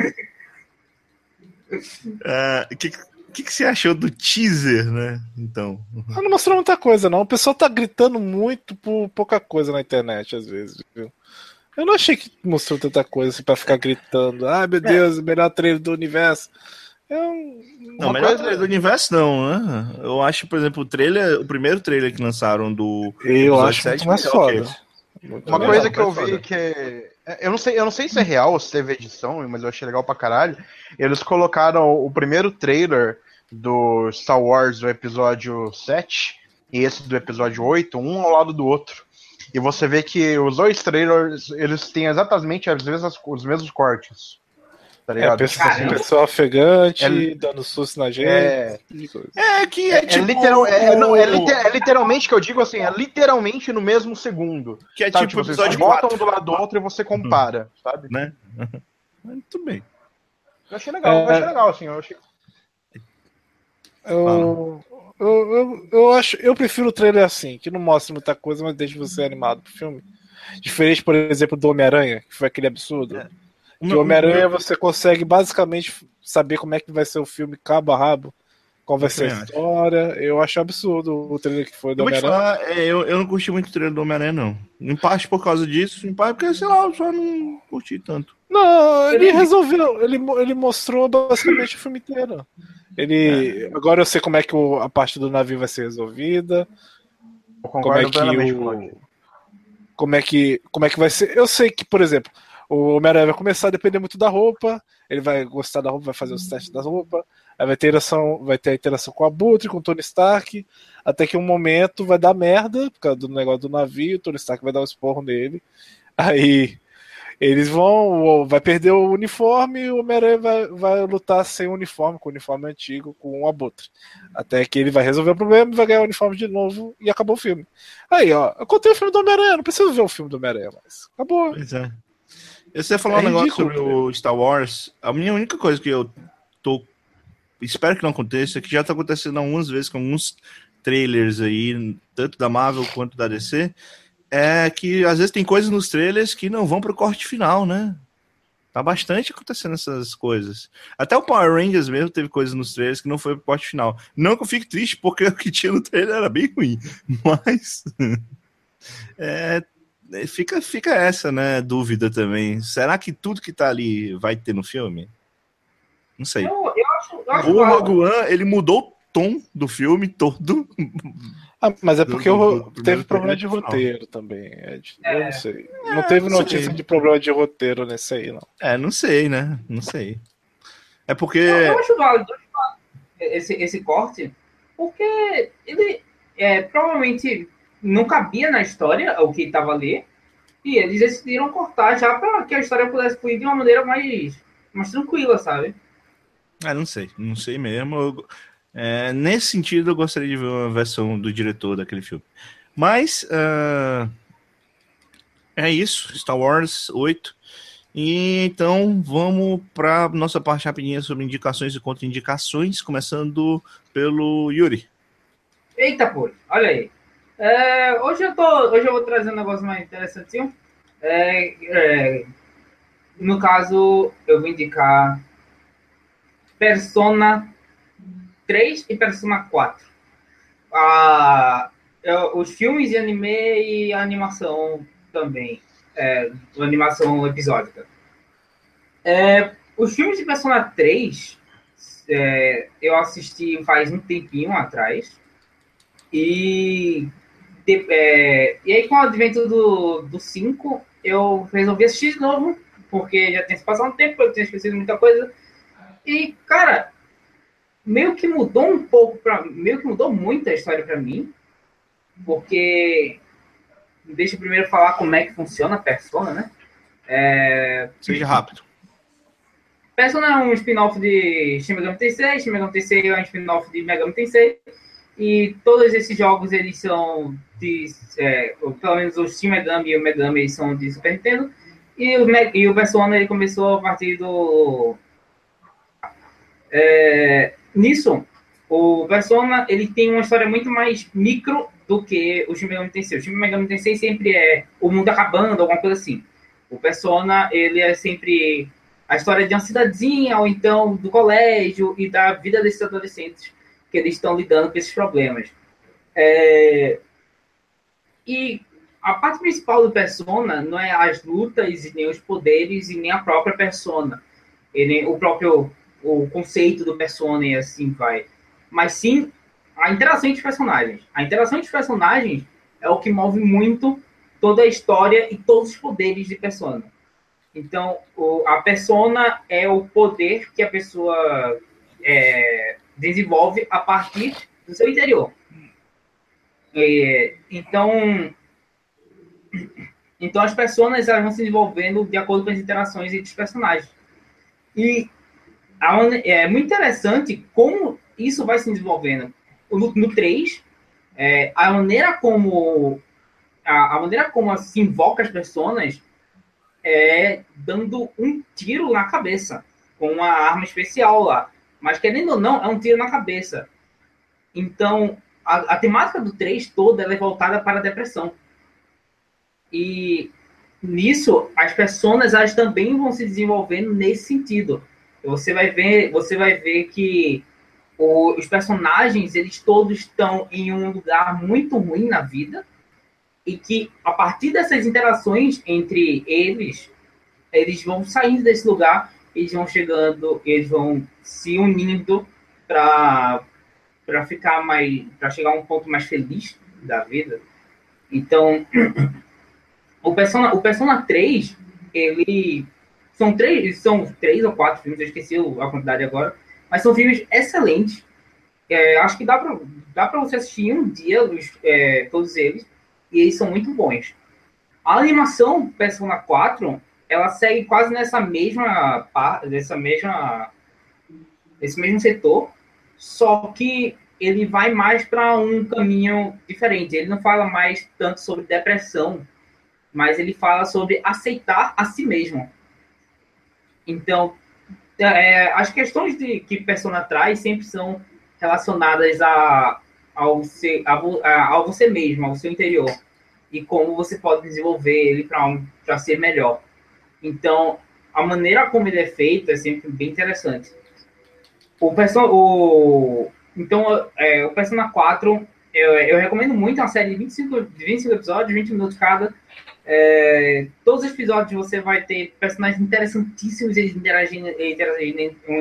O que, que, que você achou do teaser, né? Então. Ah, não mostrou muita coisa, não. O pessoal tá gritando muito por pouca coisa na internet, às vezes, viu? Eu não achei que mostrou tanta coisa assim pra ficar gritando. Ai, meu Deus, o melhor trailer do universo. Eu... Não, o melhor coisa... trailer do universo não, né? Eu acho, por exemplo, o trailer, o primeiro trailer que lançaram do Eu acho muito mais foda. Muito Uma coisa que eu vi que é... Eu não sei, eu não sei se é real ou se teve edição, mas eu achei legal pra caralho. Eles colocaram o primeiro trailer do Star Wars do episódio sete e esse do episódio oito, um ao lado do outro. E você vê que os dois trailers, eles têm exatamente às vezes os mesmos cortes. Tá ligado? É, pessoa, pessoa ofegante, é, dando susto na gente. É, é que é, é, tipo, é, literal, é, não, é, liter, é literalmente que eu digo assim, é literalmente no mesmo segundo. Que é sabe? tipo, tipo episódio vocês botam um do lado do outro e você compara, uhum. sabe? Né? Muito bem. Eu achei legal, é, eu achei legal, assim, eu achei. Eu, eu, eu, eu acho, eu prefiro o trailer assim, que não mostra muita coisa, mas deixa você animado pro filme. Diferente, por exemplo, do Homem-Aranha, que foi aquele absurdo. É. Que o Homem-Aranha você consegue basicamente saber como é que vai ser o filme cabo a rabo, qual vai ser a história. Eu acho absurdo o trailer que foi do Homem-Aranha. Eu vou te falar, é, eu, eu não curti muito o trailer do Homem-Aranha, não. Em parte por causa disso, em parte porque, sei lá, eu só não curti tanto. Não, ele resolveu, ele, ele mostrou basicamente o filme inteiro. Ele, é. Agora eu sei como é que o, a parte do navio vai ser resolvida. Eu como é que o, como é que como é que vai ser. Eu sei que, por exemplo, o Homem-Aranha vai começar a depender muito da roupa. Ele vai gostar da roupa, vai fazer os testes da roupa. Aí vai ter interação, vai ter a interação com o Abutre, com o Tony Stark. Até que um momento vai dar merda por causa do negócio do navio. O Tony Stark vai dar um esporro nele. Aí eles vão, vai perder o uniforme e o Homem-Aranha vai, vai lutar sem o uniforme, com o uniforme antigo, com o Abutre. Até que ele vai resolver o problema, vai ganhar o uniforme de novo e acabou o filme. Aí, ó, eu contei o filme do Homem-Aranha, não preciso ver o filme do Homem-Aranha mais. Acabou. Pois é. Você ia falar é um negócio sobre o Star Wars. A minha única coisa que eu tô. Espero que não aconteça, é que já tá acontecendo algumas vezes com alguns trailers aí, tanto da Marvel quanto da D C. É que às vezes tem coisas nos trailers que não vão pro corte final, né? Tá bastante acontecendo essas coisas. Até o Power Rangers mesmo teve coisas nos trailers que não foi pro corte final. Não que eu fique triste, porque o que tinha no trailer era bem ruim. Mas é, fica, fica essa, né, dúvida também. Será que tudo que tá ali vai ter no filme? Não sei. Eu, eu acho, eu acho o Rogue One, ele mudou o tom do filme todo. Ah, mas é porque do, do, do teve problema de roteiro também. É, eu é. não sei. Não é, teve não notícia sei. de problema de roteiro nesse aí, não. É, não sei, né? Não sei. É porque. Eu, eu acho válido esse, esse corte, porque ele é, provavelmente não cabia na história o que estava ali, e eles decidiram cortar já para que a história pudesse fluir de uma maneira mais, mais tranquila, sabe? Ah, não sei. Não sei mesmo. Eu... É, nesse sentido, eu gostaria de ver uma versão do diretor daquele filme. Mas uh, é isso, Star Wars oito. E então vamos para nossa parte rapidinha sobre indicações e contraindicações, começando pelo Yuri. Eita, pô, olha aí. É, hoje, eu tô, hoje eu vou trazer um negócio mais interessantinho. É, é, no caso, eu vou indicar Persona três e Persona quatro. Ah, eu, os filmes de anime e a animação também. É, a animação episódica. É, os filmes de Persona três, é, eu assisti faz um tempinho atrás. E, de, é, e aí, com o advento do, do cinco, eu resolvi assistir de novo, porque já tinha se passado um tempo, eu tinha esquecido muita coisa. E, cara, meio que mudou um pouco, pra, meio que mudou muito a história para mim, porque deixa eu primeiro falar como é que funciona a Persona, né? É... Seja rápido. Persona é um spin-off de Shin Megami Tensei, Shin Megami Tensei é um spin-off de Megami Tensei, e todos esses jogos, eles são de, é, pelo menos o Shin Megami e o Megami, eles são de Super Nintendo, e o, e o Persona, ele começou a partir do... É, nisso, o Persona, ele tem uma história muito mais micro do que o Shin Megami Tensei. O Shin Megami Tensei sempre é o mundo acabando, alguma coisa assim. O Persona, ele é sempre a história de uma cidadezinha, ou então do colégio, e da vida desses adolescentes que eles estão lidando com esses problemas. É... E a parte principal do Persona não é as lutas, e nem os poderes, e nem a própria Persona. Ele, o próprio o conceito do Persona e assim vai. Mas sim a interação entre os personagens. A interação entre os personagens é o que move muito toda a história e todos os poderes de Persona. Então, o, a Persona é o poder que a pessoa é, desenvolve a partir do seu interior. É, então, então, as personas elas vão se desenvolvendo de acordo com as interações entre os personagens. E a, é muito interessante como isso vai se desenvolvendo. No, no três, é, a maneira como a, a maneira como se invoca as personas é dando um tiro na cabeça com uma arma especial lá. Mas, querendo ou não, é um tiro na cabeça. Então, a, a temática do três toda ela é voltada para a depressão. E nisso, as personas elas também vão se desenvolvendo nesse sentido. Você vai ver, você vai ver que o, os personagens, eles todos estão em um lugar muito ruim na vida, e que, a partir dessas interações entre eles, eles vão saindo desse lugar, eles vão chegando, eles vão se unindo para para ficar mais, para chegar a um ponto mais feliz da vida. Então, o Persona, o Persona três, ele são três, são três ou quatro filmes, eu esqueci a quantidade agora, mas são filmes excelentes. É, acho que dá para dá para você assistir em um dia os, é, todos eles, e eles são muito bons. A animação Persona quatro, ela segue quase nessa mesma nessa mesma esse mesmo setor, só que ele vai mais para um caminho diferente. Ele não fala mais tanto sobre depressão, mas ele fala sobre aceitar a si mesmo. Então, é, as questões de, que Persona traz sempre são relacionadas a, ao, ser, a, ao você mesmo, ao seu interior, e como você pode desenvolver ele para ser melhor. Então, a maneira como ele é feito é sempre bem interessante. O Persona, o, então, é, o Persona quatro, eu, eu recomendo muito, é uma série de vinte e cinco, de vinte e cinco episódios, vinte minutos cada. É, todos os episódios você vai ter personagens interessantíssimos, eles interagindo, interagindo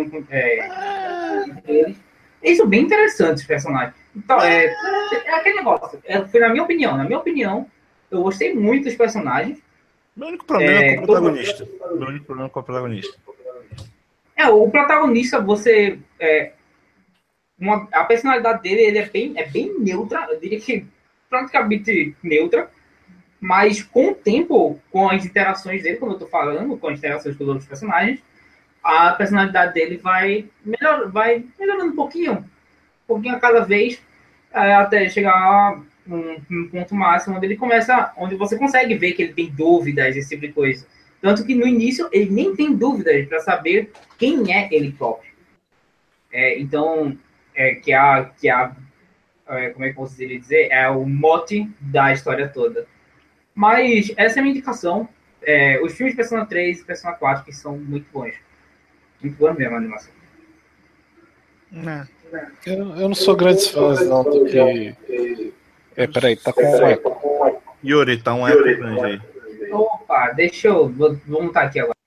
é, entre eles. Eles são bem interessantes, os personagens. Então, é, é aquele negócio. É, foi na minha opinião. Na minha opinião, eu gostei muito dos personagens. Meu único problema é, é com o protagonista. Todo... Meu único problema é com o protagonista. É, o protagonista, você... É, uma, a personalidade dele ele é, bem, é bem neutra. Eu diria que praticamente neutra. Mas com o tempo, com as interações dele, como eu tô falando, com as interações com os outros personagens, a personalidade dele vai, melhor, vai melhorando um pouquinho, um pouquinho a cada vez, é, até chegar a um, um ponto máximo onde ele começa, onde você consegue ver que ele tem dúvidas, esse tipo de coisa. Tanto que no início ele nem tem dúvidas para saber quem é ele próprio. É, então, é, que a, que a é, como é que eu poderia dizer? É o mote da história toda. Mas essa é a minha indicação. é, os filmes de Persona três e Persona quatro, que são muito bons. Muito bons mesmo a animação. É. Eu, eu não sou grande fã, não, do que... É, peraí, tá com um eco. Yuri, tá um eco grande aí. Opa, deixa eu... Vou, vou montar aqui agora.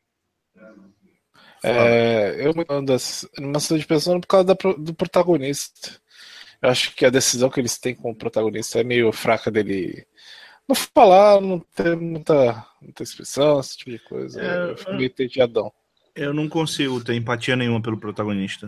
É, eu muito fã das animações de Persona por causa da, do protagonista. Eu acho que a decisão que eles têm com o protagonista é meio fraca dele não falar, não ter muita, muita expressão, esse tipo de coisa. É, eu fico meio entediadão. Eu não consigo ter empatia nenhuma pelo protagonista.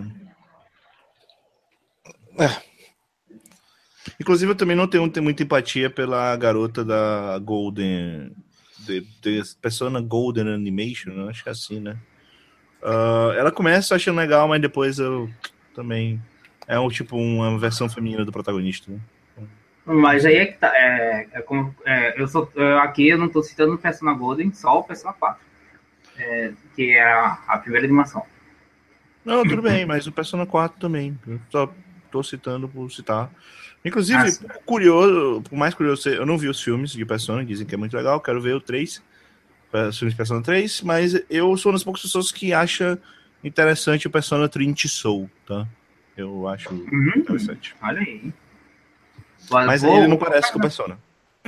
É. Inclusive, eu também não tenho, tenho muita empatia pela garota da Golden... De, de Persona Golden Animation, né? Acho que é assim, né? Uh, ela começa achando legal, mas depois eu também... É um tipo uma versão feminina do protagonista, né? Mas aí é que tá. É, é como, é, eu sou, eu, aqui eu não tô citando o Persona Golden, só o Persona quatro. É, que é a, a primeira animação. Não, tudo bem, mas o Persona quatro também. Eu só tô citando por citar. Inclusive, ah, curioso, por mais curioso, eu não vi os filmes de Persona, dizem que é muito legal, quero ver o três, os filmes de Persona três, mas eu sou uma das poucas pessoas que acha interessante o Persona Trinity Soul, tá? Eu acho uhum, interessante. Olha aí. Mas vou, ele não parece com o Persona.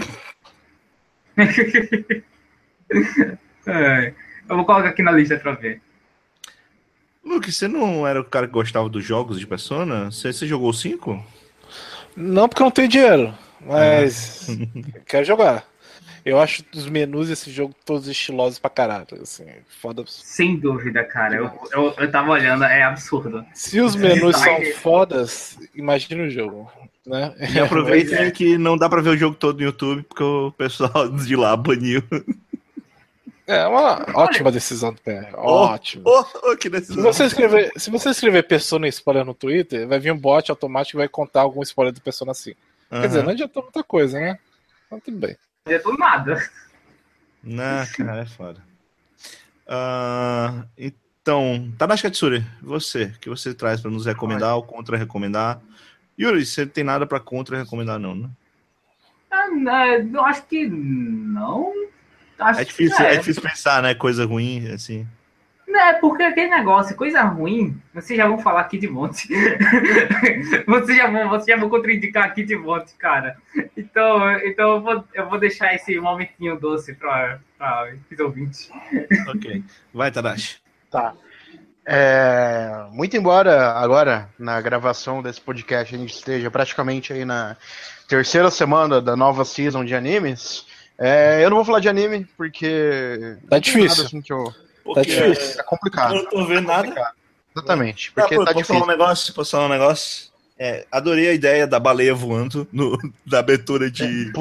É, eu vou colocar aqui na lista pra ver. Luke, você não era o cara que gostava dos jogos de Persona? Você, você jogou o cinco? Não, porque eu não tenho dinheiro. Mas ah. quero jogar. Eu acho os menus desse jogo todos estilosos pra caralho. Assim, foda. Sem dúvida, cara. Eu, eu, eu tava olhando, é absurdo. Se os menus são fodas, imagina o jogo. Né? E aproveitem é. que não dá pra ver o jogo todo no YouTube, porque o pessoal de lá baniu. É uma ótima decisão do P R. Ótimo. Oh, oh, que decisão. Se você escrever, se você escrever Persona spoiler no Twitter, vai vir um bot automático que vai contar algum spoiler do Persona cinco. Uhum. Quer dizer, não adiantou muita coisa, né? Então tudo bem. Não adiantou nada. Não, cara, é foda. Uh, então, Tadashi Katsuri, você, o que você traz pra nos recomendar ou contra-recomendar? Yuri, você não tem nada pra contra-recomendar, não, né? Ah, eu acho que não. Acho é, difícil, é. é difícil pensar, né? Coisa ruim, assim. Não, é porque aquele negócio, coisa ruim, vocês já vão falar aqui de monte. vocês, já vão, vocês já vão contraindicar aqui de monte, cara. Então, então eu, vou, eu vou deixar esse momentinho doce para os ouvintes. Ok. Vai, Tadashi. Tá. É, muito embora agora, na gravação desse podcast, a gente esteja praticamente aí na terceira semana da nova season de animes, é, eu não vou falar de anime, porque... Tá difícil. Assim que eu... Tá difícil. É complicado. Eu não tô vendo nada. É Exatamente. Porque ah, pô, tá posso difícil. falar um negócio? Posso falar um negócio? É, adorei a ideia da baleia voando no, da abertura de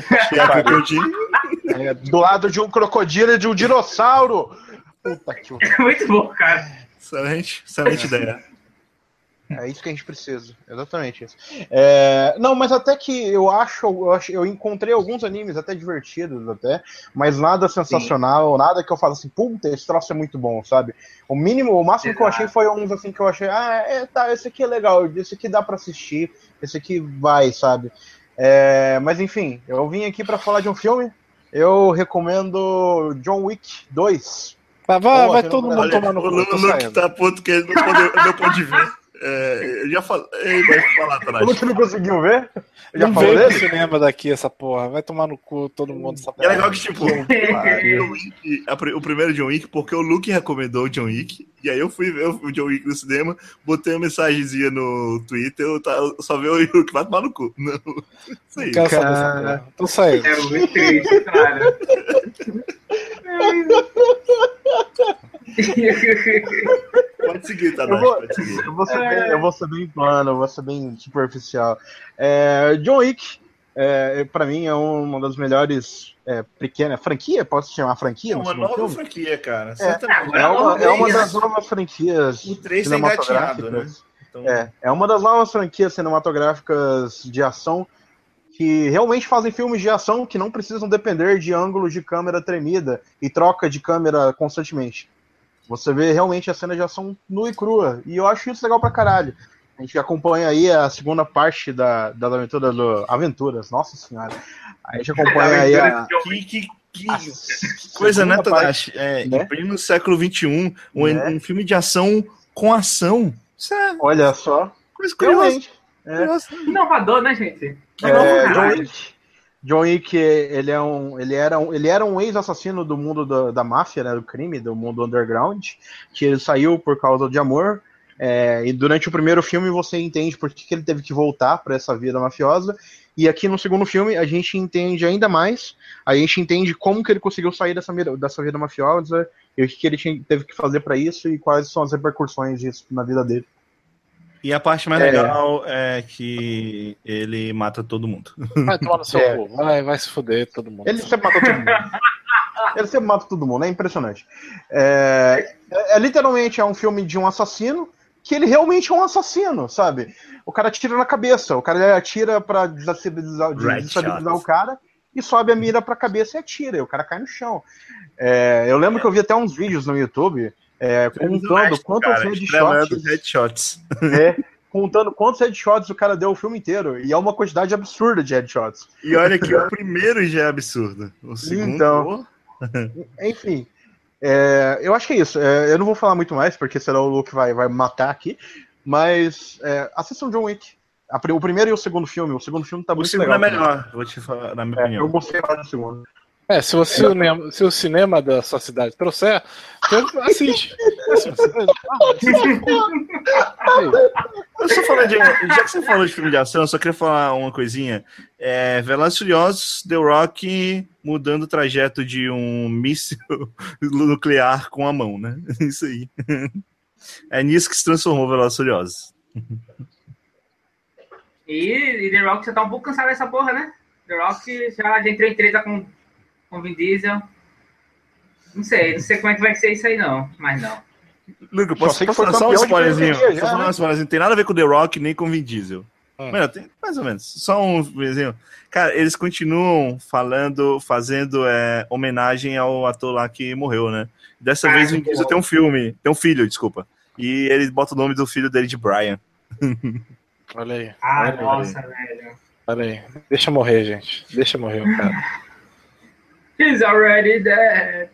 é, é, do lado de um crocodilo e de um dinossauro. Puta que é muito bom, cara. Excelente, excelente ideia. É isso que a gente precisa, exatamente isso. É, não, mas até que eu acho, eu acho, eu encontrei alguns animes até divertidos até, mas nada sensacional, Sim. nada que eu falo assim, puta, esse troço é muito bom, sabe? O mínimo, o máximo Exato. que eu achei foi uns assim que eu achei, ah, é, tá, esse aqui é legal, esse aqui dá pra assistir, esse aqui vai, sabe? É, mas enfim, eu vim aqui pra falar de um filme, eu recomendo John Wick dois. Vai, vai, vai todo mundo tomar no cu. O Luke tá puto que ele não pode, não pode ver. É, eu já falei, vai falar atrás. O Luke não conseguiu ver? Eu já não veio pro cinema daqui essa porra. Vai tomar no cu todo mundo. Essa é legal que, tipo, John Wick, a, o primeiro John Wick, porque o Luke recomendou o John Wick, e aí eu fui ver o John Wick no cinema, botei uma mensagenzinha no Twitter, eu, tá, eu só vi o Luke, vai tomar no cu. Não, isso aí. Não cara... Tô saindo. É muito triste, cara. Pode seguir, tá? Eu, vou, eu, vou ser bem, eu vou ser bem plano, eu vou ser bem superficial. É, John Wick, é, pra mim, é uma das melhores é, pequenas franquia, posso chamar franquia? É uma nova filme? franquia, cara. É, é, uma, é uma das novas franquias o três cinematográficas. Né? Então... É, é uma das novas franquias cinematográficas de ação que realmente fazem filmes de ação que não precisam depender de ângulos de câmera tremida e troca de câmera constantemente. Você vê realmente a cena de ação nua e crua. E eu acho isso legal pra caralho. A gente acompanha aí a segunda parte da, da aventura do... Aventuras, nossa senhora. A gente acompanha aí a... Que, que, Que coisa, né, Tadashi? É, né? Em pleno século vinte e um, um, Né? um filme de ação com ação. Isso é Olha só. coisa curiosa. Realmente. É. curiosa. Inovador, né, gente? É, Inovador, John caralho. Wick. John Wick, ele é um, ele era um, ele era um ex-assassino do mundo da, da máfia, né, do crime, do mundo underground, que ele saiu por causa de amor. É, e durante o primeiro filme você entende por que, que ele teve que voltar para essa vida mafiosa. E aqui no segundo filme a gente entende ainda mais. A gente entende como que ele conseguiu sair dessa, dessa vida mafiosa e o que, que ele tinha, teve que fazer para isso e quais são as repercussões disso na vida dele. E a parte mais É. legal é que ele mata todo mundo. Vai tomar no seu É. cu. Vai, vai se fuder todo mundo. Ele sempre matou todo mundo. Ele sempre mata todo mundo, é impressionante. É, é, é literalmente é um filme de um assassino que ele realmente é um assassino, sabe? O cara atira na cabeça, o cara atira pra desestabilizar, Red desestabilizar shot. o cara e sobe a mira pra cabeça e atira, e o cara cai no chão. É, eu lembro que eu vi até uns vídeos no YouTube é, contando quantos Cara, estrelando headshots, headshots. é, contando quantos headshots o cara deu o filme inteiro, e é uma quantidade absurda de headshots. E olha que o primeiro já é absurdo. O segundo... Então. Enfim, é, eu acho que é isso. É, eu não vou falar muito mais, porque senão o Luke vai, vai matar aqui. Mas é, assistam John Wick. A, o primeiro e o segundo filme. O segundo filme tá O muito segundo legal. é melhor, vou te falar, na minha É, opinião. eu gostei mais do segundo. É, se, você, é. se o cinema da sua cidade trouxer, então assiste. Eu só falei de, já que você falou de filme de ação, eu só queria falar uma coisinha. É, Velozes e Furiosos, The Rock mudando o trajeto de um míssil nuclear com a mão, né? Isso aí. É nisso que se transformou Velozes e Furiosos. E, e The Rock já tá um pouco cansado dessa porra, né? The Rock já, já entrou em treta com com Vin Diesel. Não sei, não sei como é que vai ser isso aí, não. Mas não. Luca, Só posso sei que passar foi só um campeão de spoilerzinho? bilheteria já, Só falar né? um spoilerzinho. Não tem nada a ver com The Rock nem com Vin Diesel. Hum. Mano, tem mais ou menos. Só um spoilerzinho. Cara, eles continuam falando, fazendo é, homenagem ao ator lá que morreu, né? Dessa Ah, vez o Vin muito Diesel bom. tem um filme, tem um filho, desculpa. E ele bota o nome do filho dele de Brian. Olha aí. Ah, olha aí, nossa, velho. Olha aí. Deixa morrer, gente. Deixa morrer o cara. He's already dead.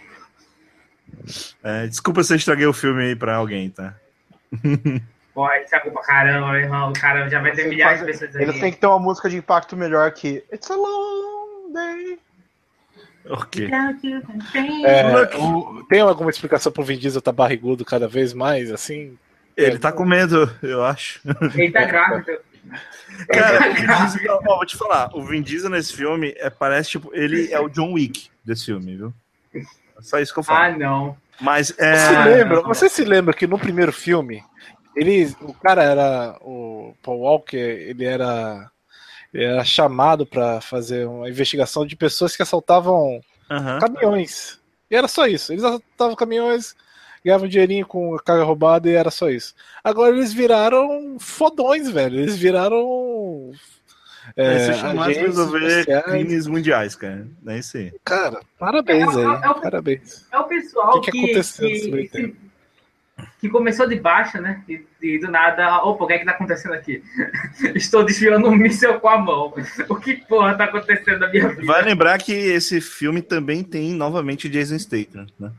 É, desculpa se eu estraguei o filme aí pra alguém, tá? Pô, isso é culpa caramba, meu irmão. Cara, já vai ter Eles milhares de fazem- pessoas Eles aí. têm que ter uma música de impacto melhor que It's a Long Day. Ok. É, o- tem alguma explicação pro Vin Diesel tá barrigudo cada vez mais, assim? Ele tá com medo, eu acho. Ele tá grávido. Cara, o Vin Diesel, ó, vou te falar, o Vin Diesel nesse filme é, parece tipo, ele é o John Wick desse filme, viu? É só isso que eu falo. Ah, não. Mas Você, é. lembra, não. você se lembra que no primeiro filme, ele, o cara era. O Paul Walker, ele era, ele era chamado pra fazer uma investigação de pessoas que assaltavam Aham. caminhões. E era só isso. Eles assaltavam caminhões, ganhavam dinheirinho com a carga roubada e era só isso. Agora eles viraram fodões, velho. Eles viraram. É, É, você chamado pra agentes resolver especiais. crimes mundiais, cara. É isso aí. Cara, parabéns É, é, aí. é o- Parabéns. É o pessoal O que que, que aconteceu que, nesse meio que, que começou de baixo, né? E, e do nada, opa, o que é que tá acontecendo aqui? Estou desviando um míssel com a mão. O que porra tá acontecendo na minha vida? Vai lembrar que esse filme também tem novamente Jason Statham, né?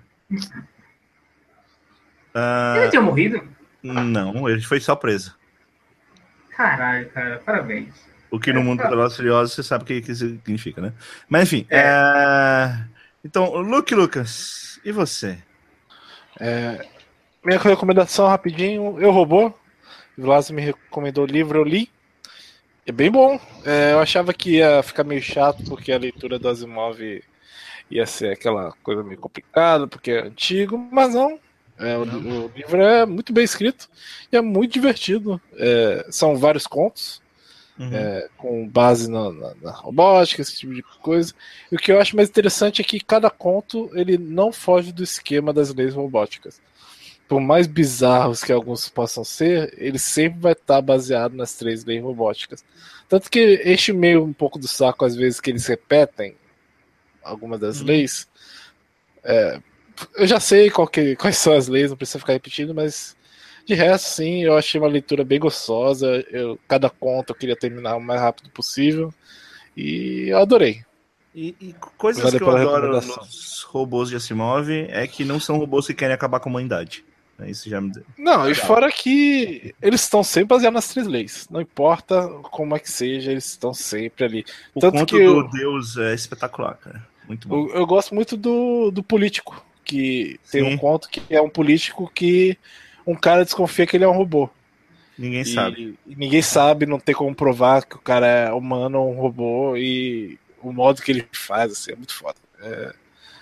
Ah, Ele tinha morrido? não, ele foi só preso. Caralho, cara, parabéns. O que no mundo dos Velozes e Furiosos você sabe o que, que significa, né? Mas enfim, é... então, Luke Lucas, e você? Minha recomendação rapidinho, Eu Robô. O Vlas me recomendou o livro, eu li. É bem bom. É, eu achava que ia ficar meio chato porque a leitura do Asimov ia ser aquela coisa meio complicada, porque é antigo, mas não. É, o, o livro é muito bem escrito e é muito divertido. É, são vários contos. Uhum. É, com base na, na, na robótica, esse tipo de coisa. E o que eu acho mais interessante é que cada conto ele não foge do esquema das leis robóticas. Por mais bizarros que alguns possam ser, ele sempre vai estar baseado nas três leis robóticas. Tanto que enche meio um pouco do saco às vezes que eles repetem algumas das Uhum. leis. É, eu já sei qual que, quais são as leis, não precisa ficar repetindo, mas de resto, sim, eu achei uma leitura bem gostosa. Eu, cada conto eu queria terminar o mais rápido possível. E eu adorei. E, e coisas Valeu que eu pela adoro recomendação. nos robôs de Asimov é que não são robôs que querem acabar com a humanidade. Isso já me deu. Não, e Legal. fora que eles estão sempre baseados nas três leis. Não importa como é que seja, eles estão sempre ali. O Tanto conto que do eu, Deus é espetacular, cara. Muito bom. eu, eu gosto muito do, do político, que tem Sim. um conto que é um político que um cara desconfia que ele é um robô. Ninguém E, sabe. e ninguém sabe, não tem como provar que o cara é humano ou um robô, e o modo que ele faz, assim, é muito foda. É...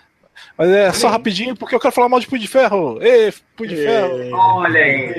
Mas é só rapidinho, porque eu quero falar mal de Punho de Ferro. Ê, Punho de Ferro! É... Olha aí.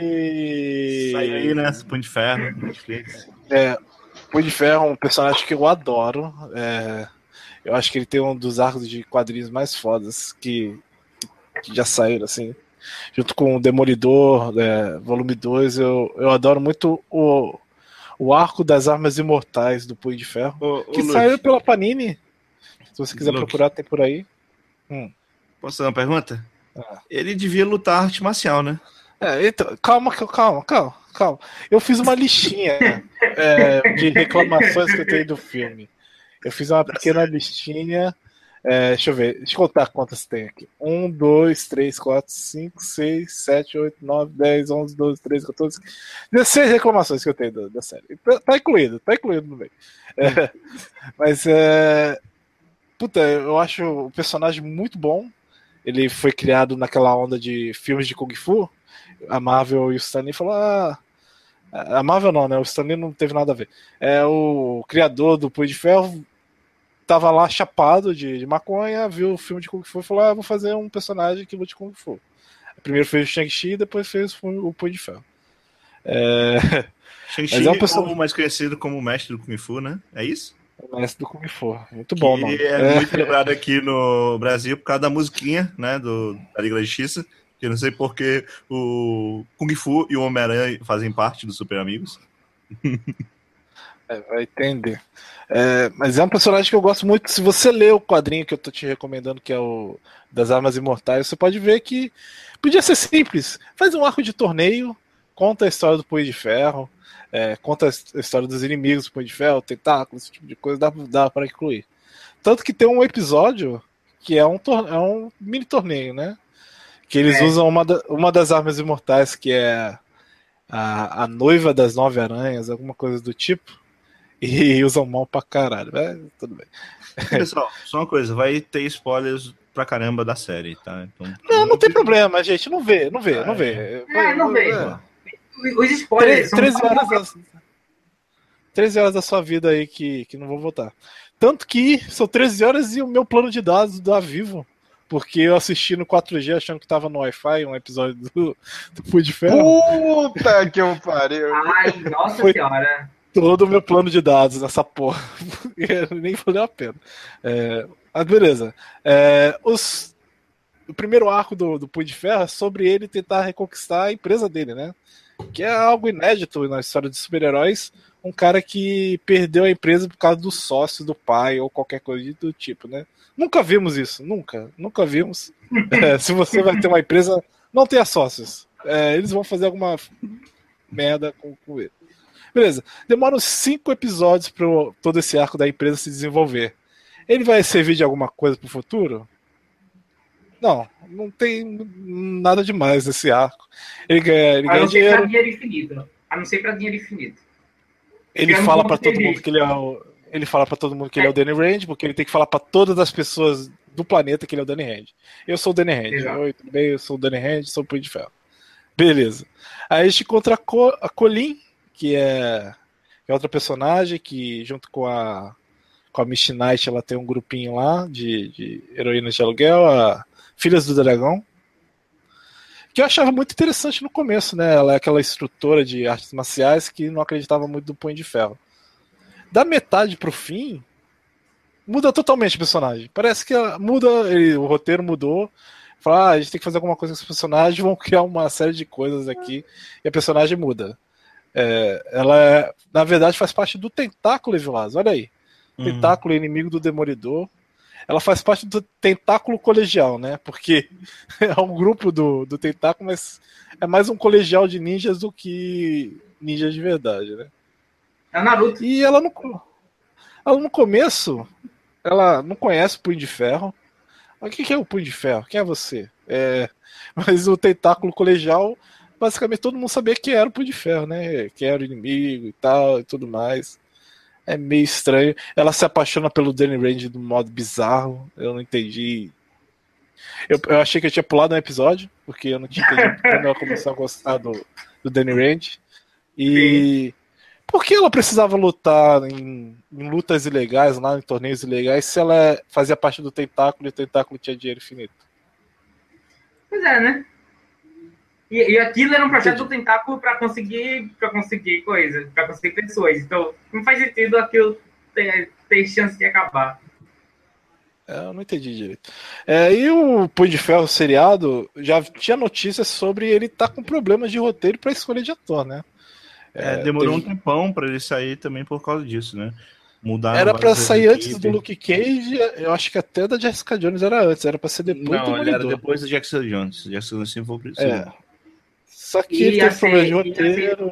E... Sai aí, né? Punho de Ferro, Netflix. É, Punho de Ferro é um personagem que eu adoro. É, eu acho que ele tem um dos arcos de quadrinhos mais fodas que, que já saíram, assim. Junto com o Demolidor, é, volume dois, eu, eu adoro muito o, o arco das armas imortais do Punho de Ferro. Ô, ô, que Luke. saiu pela Panini. Se você quiser Luke. procurar, tem por aí. Hum. Posso fazer uma pergunta? Ah. Ele devia lutar arte marcial, né? É, então, calma, calma, calma, calma. Eu fiz uma listinha é, de reclamações que eu tenho do filme. Eu fiz uma pequena listinha. É, deixa eu ver, deixa eu contar quantas tem aqui. um, dois, três, quatro, cinco, seis, sete, oito, nove, dez, onze, doze, treze, quatorze, dezesseis reclamações que eu tenho da, da série. Tá, tá incluído, tá incluído no meio. É, mas é. Puta, eu acho o personagem muito bom. Ele foi criado naquela onda de filmes de Kung Fu. A Marvel e o Stan Lee falaram. Ah, a Marvel não, né? O Stan Lee não teve nada a ver. É o criador do Punho de Ferro. Tava lá chapado de, de maconha, viu o filme de Kung Fu e falou: ah, vou fazer um personagem que lute Kung Fu. Primeiro fez o Shang-Chi e depois fez o Punho de Ferro. É... Shang-Chi é um person... ou mais conhecido como mestre do Kung Fu, né? É isso? O mestre do Kung Fu. Muito bom, que não. é, é muito lembrado aqui no Brasil por causa da musiquinha, né? Do, da Liga da Justiça. Que eu não sei porque o Kung Fu e o Homem-Aranha fazem parte dos Super Amigos. É, vai entender. É, mas é um personagem que eu gosto muito. Se você ler o quadrinho que eu tô te recomendando, que é o das Armas Imortais, você pode ver que podia ser simples. Faz um arco de torneio, conta a história do Punho de Ferro, é, conta a história dos inimigos do Punho de Ferro, tentáculos, esse tipo de coisa, dá, dá para incluir. Tanto que tem um episódio que é um, é um mini torneio, né? Que eles é. usam uma, da, uma das Armas Imortais, que é a, a noiva das nove aranhas, alguma coisa do tipo. E usam mal pra caralho. É, tudo bem. Pessoal, só uma coisa, vai ter spoilers pra caramba da série, tá? Então, não, não tem problema, gente. Não vê, não vê, ah, não vê. É, é, não vê. É. Os spoilers treze, são... treze horas, da, treze horas da sua vida aí que, que não vou votar. Tanto que são treze horas e o meu plano de dados dá vivo. Porque eu assisti no quatro G achando que tava no Wi-Fi um episódio do, do Punho de Ferro. Puta que eu pariu. Ai, nossa Foi... senhora. Todo o meu plano de dados nessa porra. Nem valeu a pena. É, mas beleza. É, os, o primeiro arco do, do Punho de Ferro é sobre ele tentar reconquistar a empresa dele, né? Que é algo inédito na história de super-heróis. Um cara que perdeu a empresa por causa do sócio do pai ou qualquer coisa do tipo, né? Nunca vimos isso. Nunca. Nunca vimos. É, se você vai ter uma empresa, não tenha sócios. É, eles vão fazer alguma merda com, com ele. Beleza, demora uns cinco episódios para todo esse arco da empresa se desenvolver. Ele vai servir de alguma coisa pro futuro? Não, não tem nada demais nesse arco. Ele ganha, ele ganha dinheiro. dinheiro infinito. A não ser para dinheiro infinito. Ele Porque fala para todo mundo que ele é o, ele fala para todo mundo que é. ele é o Danny Rand, porque ele tem que falar para todas as pessoas do planeta que ele é o Danny Rand. Eu sou o Danny Rand. Oi, tudo bem? Eu sou o Danny Rand, sou o Punho de Ferro. Beleza. Aí a gente encontra a, Co a Colleen, que é, é outra personagem que, junto com a, com a Misty Knight, ela tem um grupinho lá de, de heroínas de aluguel, a Filhas do Dragão, que eu achava muito interessante no começo, né? Ela é aquela instrutora de artes marciais que não acreditava muito do Punho de Ferro. Da metade pro fim, muda totalmente o personagem. Parece que ela muda, ele, o roteiro mudou. Fala, ah, a gente tem que fazer alguma coisa com esse personagem, vão criar uma série de coisas aqui, e a personagem muda. É, ela, é, na verdade, faz parte do Tentáculo Evilás. Olha aí. Uhum. Tentáculo, inimigo do Demolidor. Ela faz parte do Tentáculo Colegial, né? Porque é um grupo do, do Tentáculo, mas é mais um colegial de ninjas do que ninjas de verdade, né? É Naruto. E ela no, ela no começo, ela não conhece o Punho de Ferro. Mas o que, que é o Punho de Ferro? Quem é você? É... Mas o tentáculo colegial, basicamente todo mundo sabia que era o Punho de Ferro, né? Que era o inimigo e tal e tudo mais. É meio estranho. Ela se apaixona pelo Danny Rand de um modo bizarro. Eu não entendi. Eu, eu achei que eu tinha pulado um episódio, porque eu não tinha entendido quando ela começou a gostar do, do Danny Rand. E... Sim. Por que ela precisava lutar em, em lutas ilegais, lá em torneios ilegais, se ela fazia parte do tentáculo e o tentáculo tinha dinheiro infinito? Pois é, né? E, e aquilo era um projeto Entendi. do tentáculo para conseguir, para conseguir coisa, para conseguir pessoas. Então, não faz sentido aquilo ter, ter chance de acabar. É, eu não entendi direito. É, e o Punho de Ferro seriado, já tinha notícias sobre ele estar tá com problemas de roteiro para escolha de ator, né? É, demorou teve... um tempão pra ele sair também por causa disso, né? Mudaram era pra sair antes do Luke Cage, eu acho que até da Jessica Jones era antes, era pra ser depois Não, do Demolidor. Era depois da Jessica Jones. Jessica Jones sempre foi preciso. É. Só que ele teve problemas de roteiro.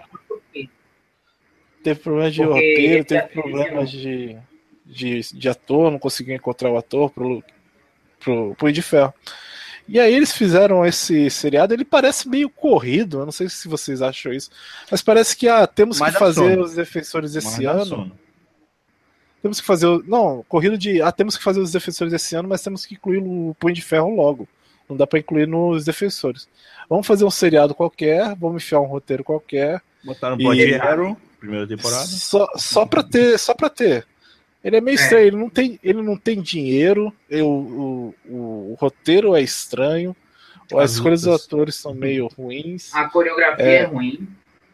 Teve problemas de Porque roteiro, teve problemas de, de, de ator, não conseguiu encontrar o ator pro, pro Punho de Ferro. E aí eles fizeram esse seriado, ele parece meio corrido, eu não sei se vocês acham isso, mas parece que ah, temos mas que fazer sono. os defensores esse mas ano. Temos que fazer o... Não, corrido de ah, temos que fazer os defensores esse ano, mas temos que incluir o Punho de Ferro logo. Não dá pra incluir nos defensores. Vamos fazer um seriado qualquer, vamos enfiar um roteiro qualquer. Botaram o Body Arrow, primeira temporada. Só, só pra ter, só pra ter. Ele é meio é. estranho, ele não tem, ele não tem dinheiro, eu, o, o, o roteiro é estranho, as, as escolhas dos atores são meio ruins. A coreografia é, é ruim.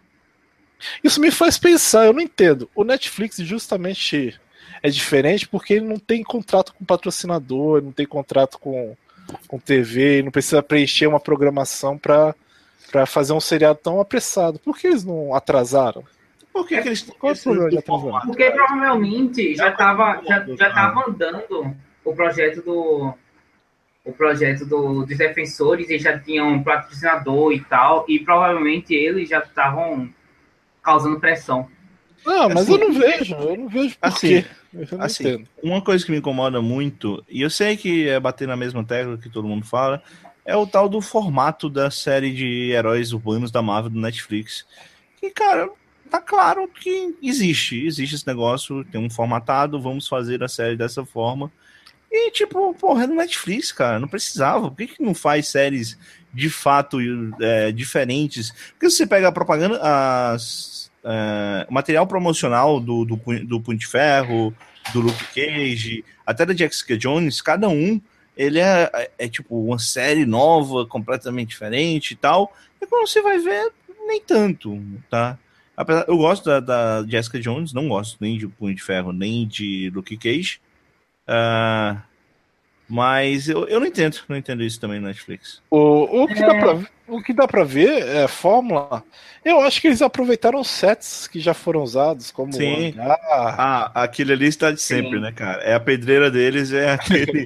Isso me faz pensar, eu não entendo. O Netflix justamente é diferente porque ele não tem contrato com patrocinador, não tem contrato com, com T V, não precisa preencher uma programação para para fazer um seriado tão apressado. Por que eles não atrasaram? Por que, é, que eles Qual é o problema de atrasar? Porque provavelmente já estava já, já tava andando o projeto do o projeto do, dos defensores e já tinham um patrocinador e tal, e provavelmente eles já estavam causando pressão. Não, mas assim, eu não vejo, eu não vejo por assim, quê. Eu não assim, entendo. Uma coisa que me incomoda muito, e eu sei que é bater na mesma tecla que todo mundo fala, é o tal do formato da série de heróis urbanos da Marvel do Netflix. Que, cara, tá claro que existe, existe esse negócio, tem um formatado, vamos fazer a série dessa forma. E, tipo, porra, é do Netflix, cara, não precisava. Por que que não faz séries de fato é, diferentes? Porque se você pega a propaganda, as, é, o material promocional do, do, do Punho de Ferro, do Luke Cage, até da Jessica Jones, cada um, ele é, é, é tipo uma série nova, completamente diferente e tal. E quando você vai ver, nem tanto, tá? Apesar, eu gosto da, da Jessica Jones, não gosto nem de Punho de Ferro, nem de Luke Cage. Uh, mas eu, eu não entendo, não entendo isso também no Netflix. O, o, que, é... dá pra, o que dá pra ver é fórmula. Eu acho que eles aproveitaram sets que já foram usados, como Sim. o hangar. Ah, aquele ali está de sempre, Sim. né, cara? É a pedreira deles, é aquele.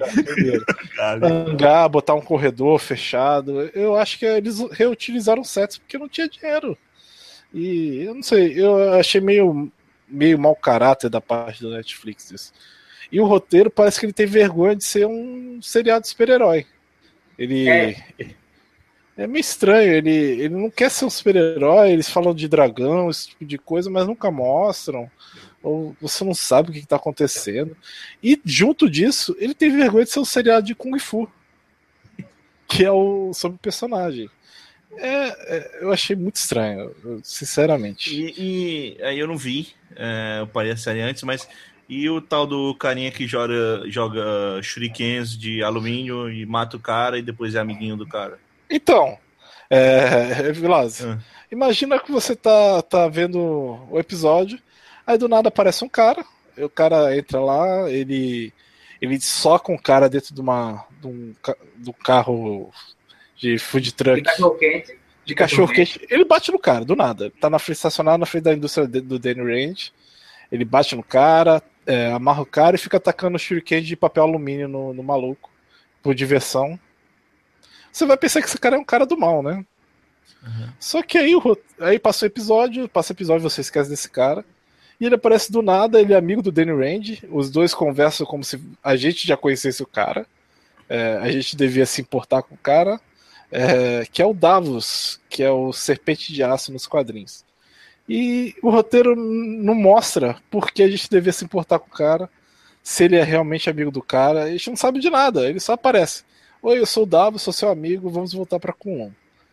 Hangar, botar um corredor fechado. Eu acho que eles reutilizaram sets porque não tinha dinheiro. E eu não sei, eu achei meio, meio mau caráter da parte do Netflix isso. E o roteiro parece que ele tem vergonha de ser um seriado de super-herói. Ele é. é meio estranho, ele, ele não quer ser um super-herói, eles falam de dragão, esse tipo de coisa, mas nunca mostram. Ou você não sabe o que está acontecendo. E junto disso, ele tem vergonha de ser um seriado de Kung Fu. Que é o sobre o personagem. É, é, eu achei muito estranho, sinceramente. E, e aí eu não vi, é, eu parei a série antes, mas e o tal do carinha que joga, joga shurikens de alumínio e mata o cara e depois é amiguinho do cara? Então, é, Vilas, ah. imagina que você tá, tá vendo o episódio, aí do nada aparece um cara, o cara entra lá, ele, ele soca um cara dentro de, uma, de um do carro de food truck. De cachorro quente. De cachorro quente. Ele bate no cara, do nada. Tá na frente, estacionado na frente da indústria do Danny Rand. Ele bate no cara, é, amarra o cara e fica atacando o shuriken de papel alumínio no, no maluco. Por diversão. Você vai pensar que esse cara é um cara do mal, né? Uhum. Só que aí, aí passa o episódio, passa o episódio, você esquece desse cara. E ele aparece do nada, ele é amigo do Danny Rand, os dois conversam como se a gente já conhecesse o cara, é, a gente devia se importar com o cara, é, que é o Davos, que é o Serpente de Aço nos quadrinhos. E o roteiro não mostra por que a gente devia se importar com o cara, se ele é realmente amigo do cara, a gente não sabe de nada, ele só aparece. Oi, eu sou o Davos, sou seu amigo, vamos voltar pra Kunlun.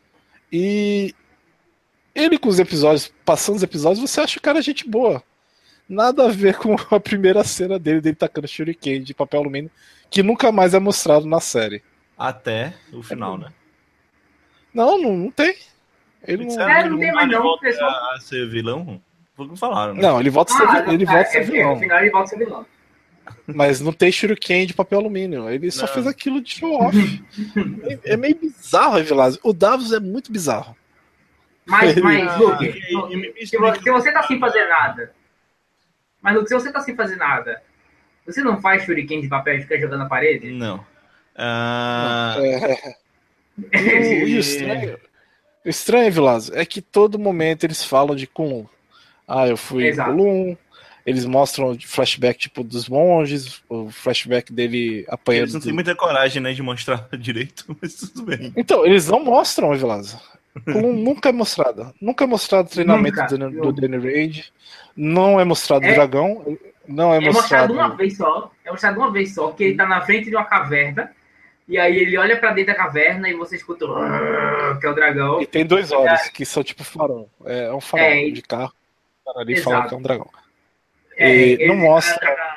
E ele com os episódios, passando os episódios, você acha o cara gente boa. Nada a ver com a primeira cena dele, dele tacando shuriken de papel alumínio, que nunca mais é mostrado na série. Até o final, né? Não, não, não tem. Ele não, É, não tem mais não, volta pessoal. a ser vilão? Foi o que falaram, né? não, ele volta a ser, Ah, ele é, volta a é, ser é, vilão. no final ele volta a ser vilão. Mas não tem shuriken de papel alumínio. Ele só Não. fez aquilo de show off. é, é meio bizarro, Evilásio. O Davos é muito bizarro. Mas, mas, Ah, Luke, e- e- Luke, e me se, vo- explica- se você tá sem fazer nada, mas Luke, se você tá sem fazer nada, você não faz shuriken de papel e fica jogando na parede? Não. Ah, É, e o, e o estranho, o estranho, Evilásio, é que todo momento eles falam de Kunlun. Ah, eu fui Exato. em Kunlun. Eles mostram o flashback tipo dos monges, o flashback dele apanhando. eles não têm do- muita coragem, né, de mostrar direito, mas tudo bem. Então, eles não mostram, Evilásio. Kunlun nunca é mostrado. Nunca é mostrado o treinamento Nunca. do, do Danny Rand. Não é mostrado o É- dragão. Não é, É mostrado mostrado. uma vez só. É mostrado uma vez só, que ele tá na frente de uma caverna. E aí ele olha pra dentro da caverna e você escuta o que é o dragão. E tem dois olhos, que são tipo farol. É, é um farol É, de carro. Para ali Exato. falar que é um dragão. É, E ele- não mostra.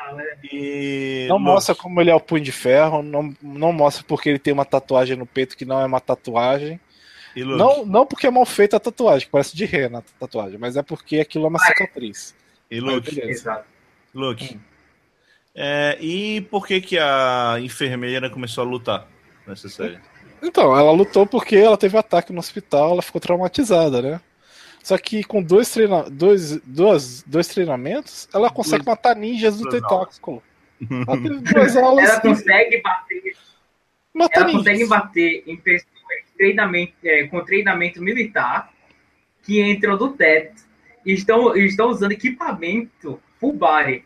E Não Luke, mostra como ele é o punho de ferro, não, não mostra porque ele tem uma tatuagem no peito que não é uma tatuagem. e Luke, Não, não porque é mal feita a tatuagem, que parece de ré na tatuagem, mas é porque aquilo é uma cicatriz. e Mas Luke, beleza. Exato. Luke. É, e por que que a enfermeira começou a lutar nessa série? Então, ela lutou porque ela teve ataque no hospital, ela ficou traumatizada, né? Só que com dois, treina... dois, duas, dois treinamentos, ela consegue Duas- matar ninjas do duas tentáculo. Ela teve duas aulas Ela e consegue bater, mata ela ninjas. consegue bater em pessoas treinamento, é, com treinamento militar que entram do teto e estão, e estão usando equipamento full body,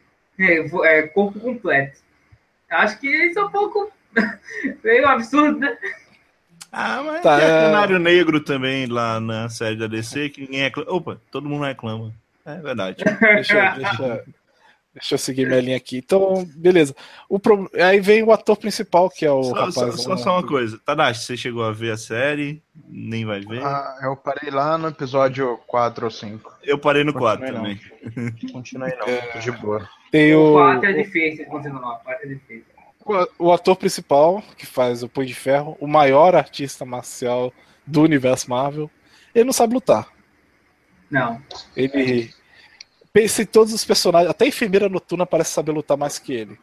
é, vo- é, corpo completo. Acho que isso é um pouco meio absurdo, né? Ah, mas Tá, tem é- Canário Negro também lá na série da D C, que ninguém reclama. Opa, todo mundo reclama. É verdade. Deixa, eu- deixa, deixa eu seguir minha linha aqui. Então, beleza. O pro... Aí vem o ator principal, que é o Só, rapaz. só, só, só uma coisa. Tadashi, você chegou a ver a série? Nem vai ver? Ah, eu parei lá no episódio quatro ou cinco. Eu parei no Continue quatro não. também. Continue não, tô de boa. Tem O o, quatro é difícil continuar, o quatro é difícil. o, o ator principal, que faz o Punho de Ferro, o maior artista marcial do universo Marvel. Ele não sabe lutar. Não. Ele. Pensa em todos os personagens, até a enfermeira noturna parece saber lutar mais que ele.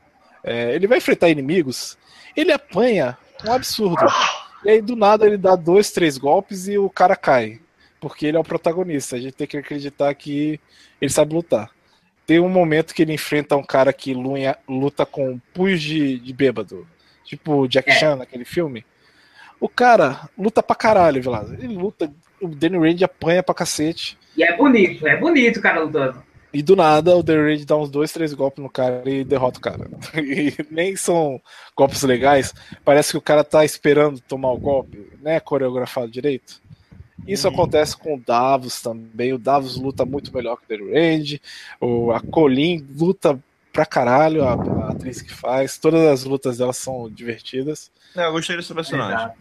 É, ele vai enfrentar inimigos, ele apanha um absurdo. E aí do nada ele dá dois, três golpes e o cara cai. Porque ele é o protagonista. A gente tem que acreditar que ele sabe lutar. Tem um momento que ele enfrenta um cara que lunha- luta com punhos de, de bêbado. Tipo Jack É. Chan naquele filme. O cara luta pra caralho, Vilas. Ele luta. O Danny Rand apanha pra cacete. E é bonito, é bonito o cara lutando. E do nada o The Raid dá uns dois, três golpes no cara e derrota o cara. E nem são golpes legais. Parece que o cara tá esperando tomar o golpe, né? Coreografado direito. Isso Uhum. acontece com o Davos também. O Davos luta muito melhor que o The Raid. O, a Colleen luta pra caralho, a, a atriz que faz. Todas as lutas dela são divertidas. Não, eu gostei desse personagem. Exato.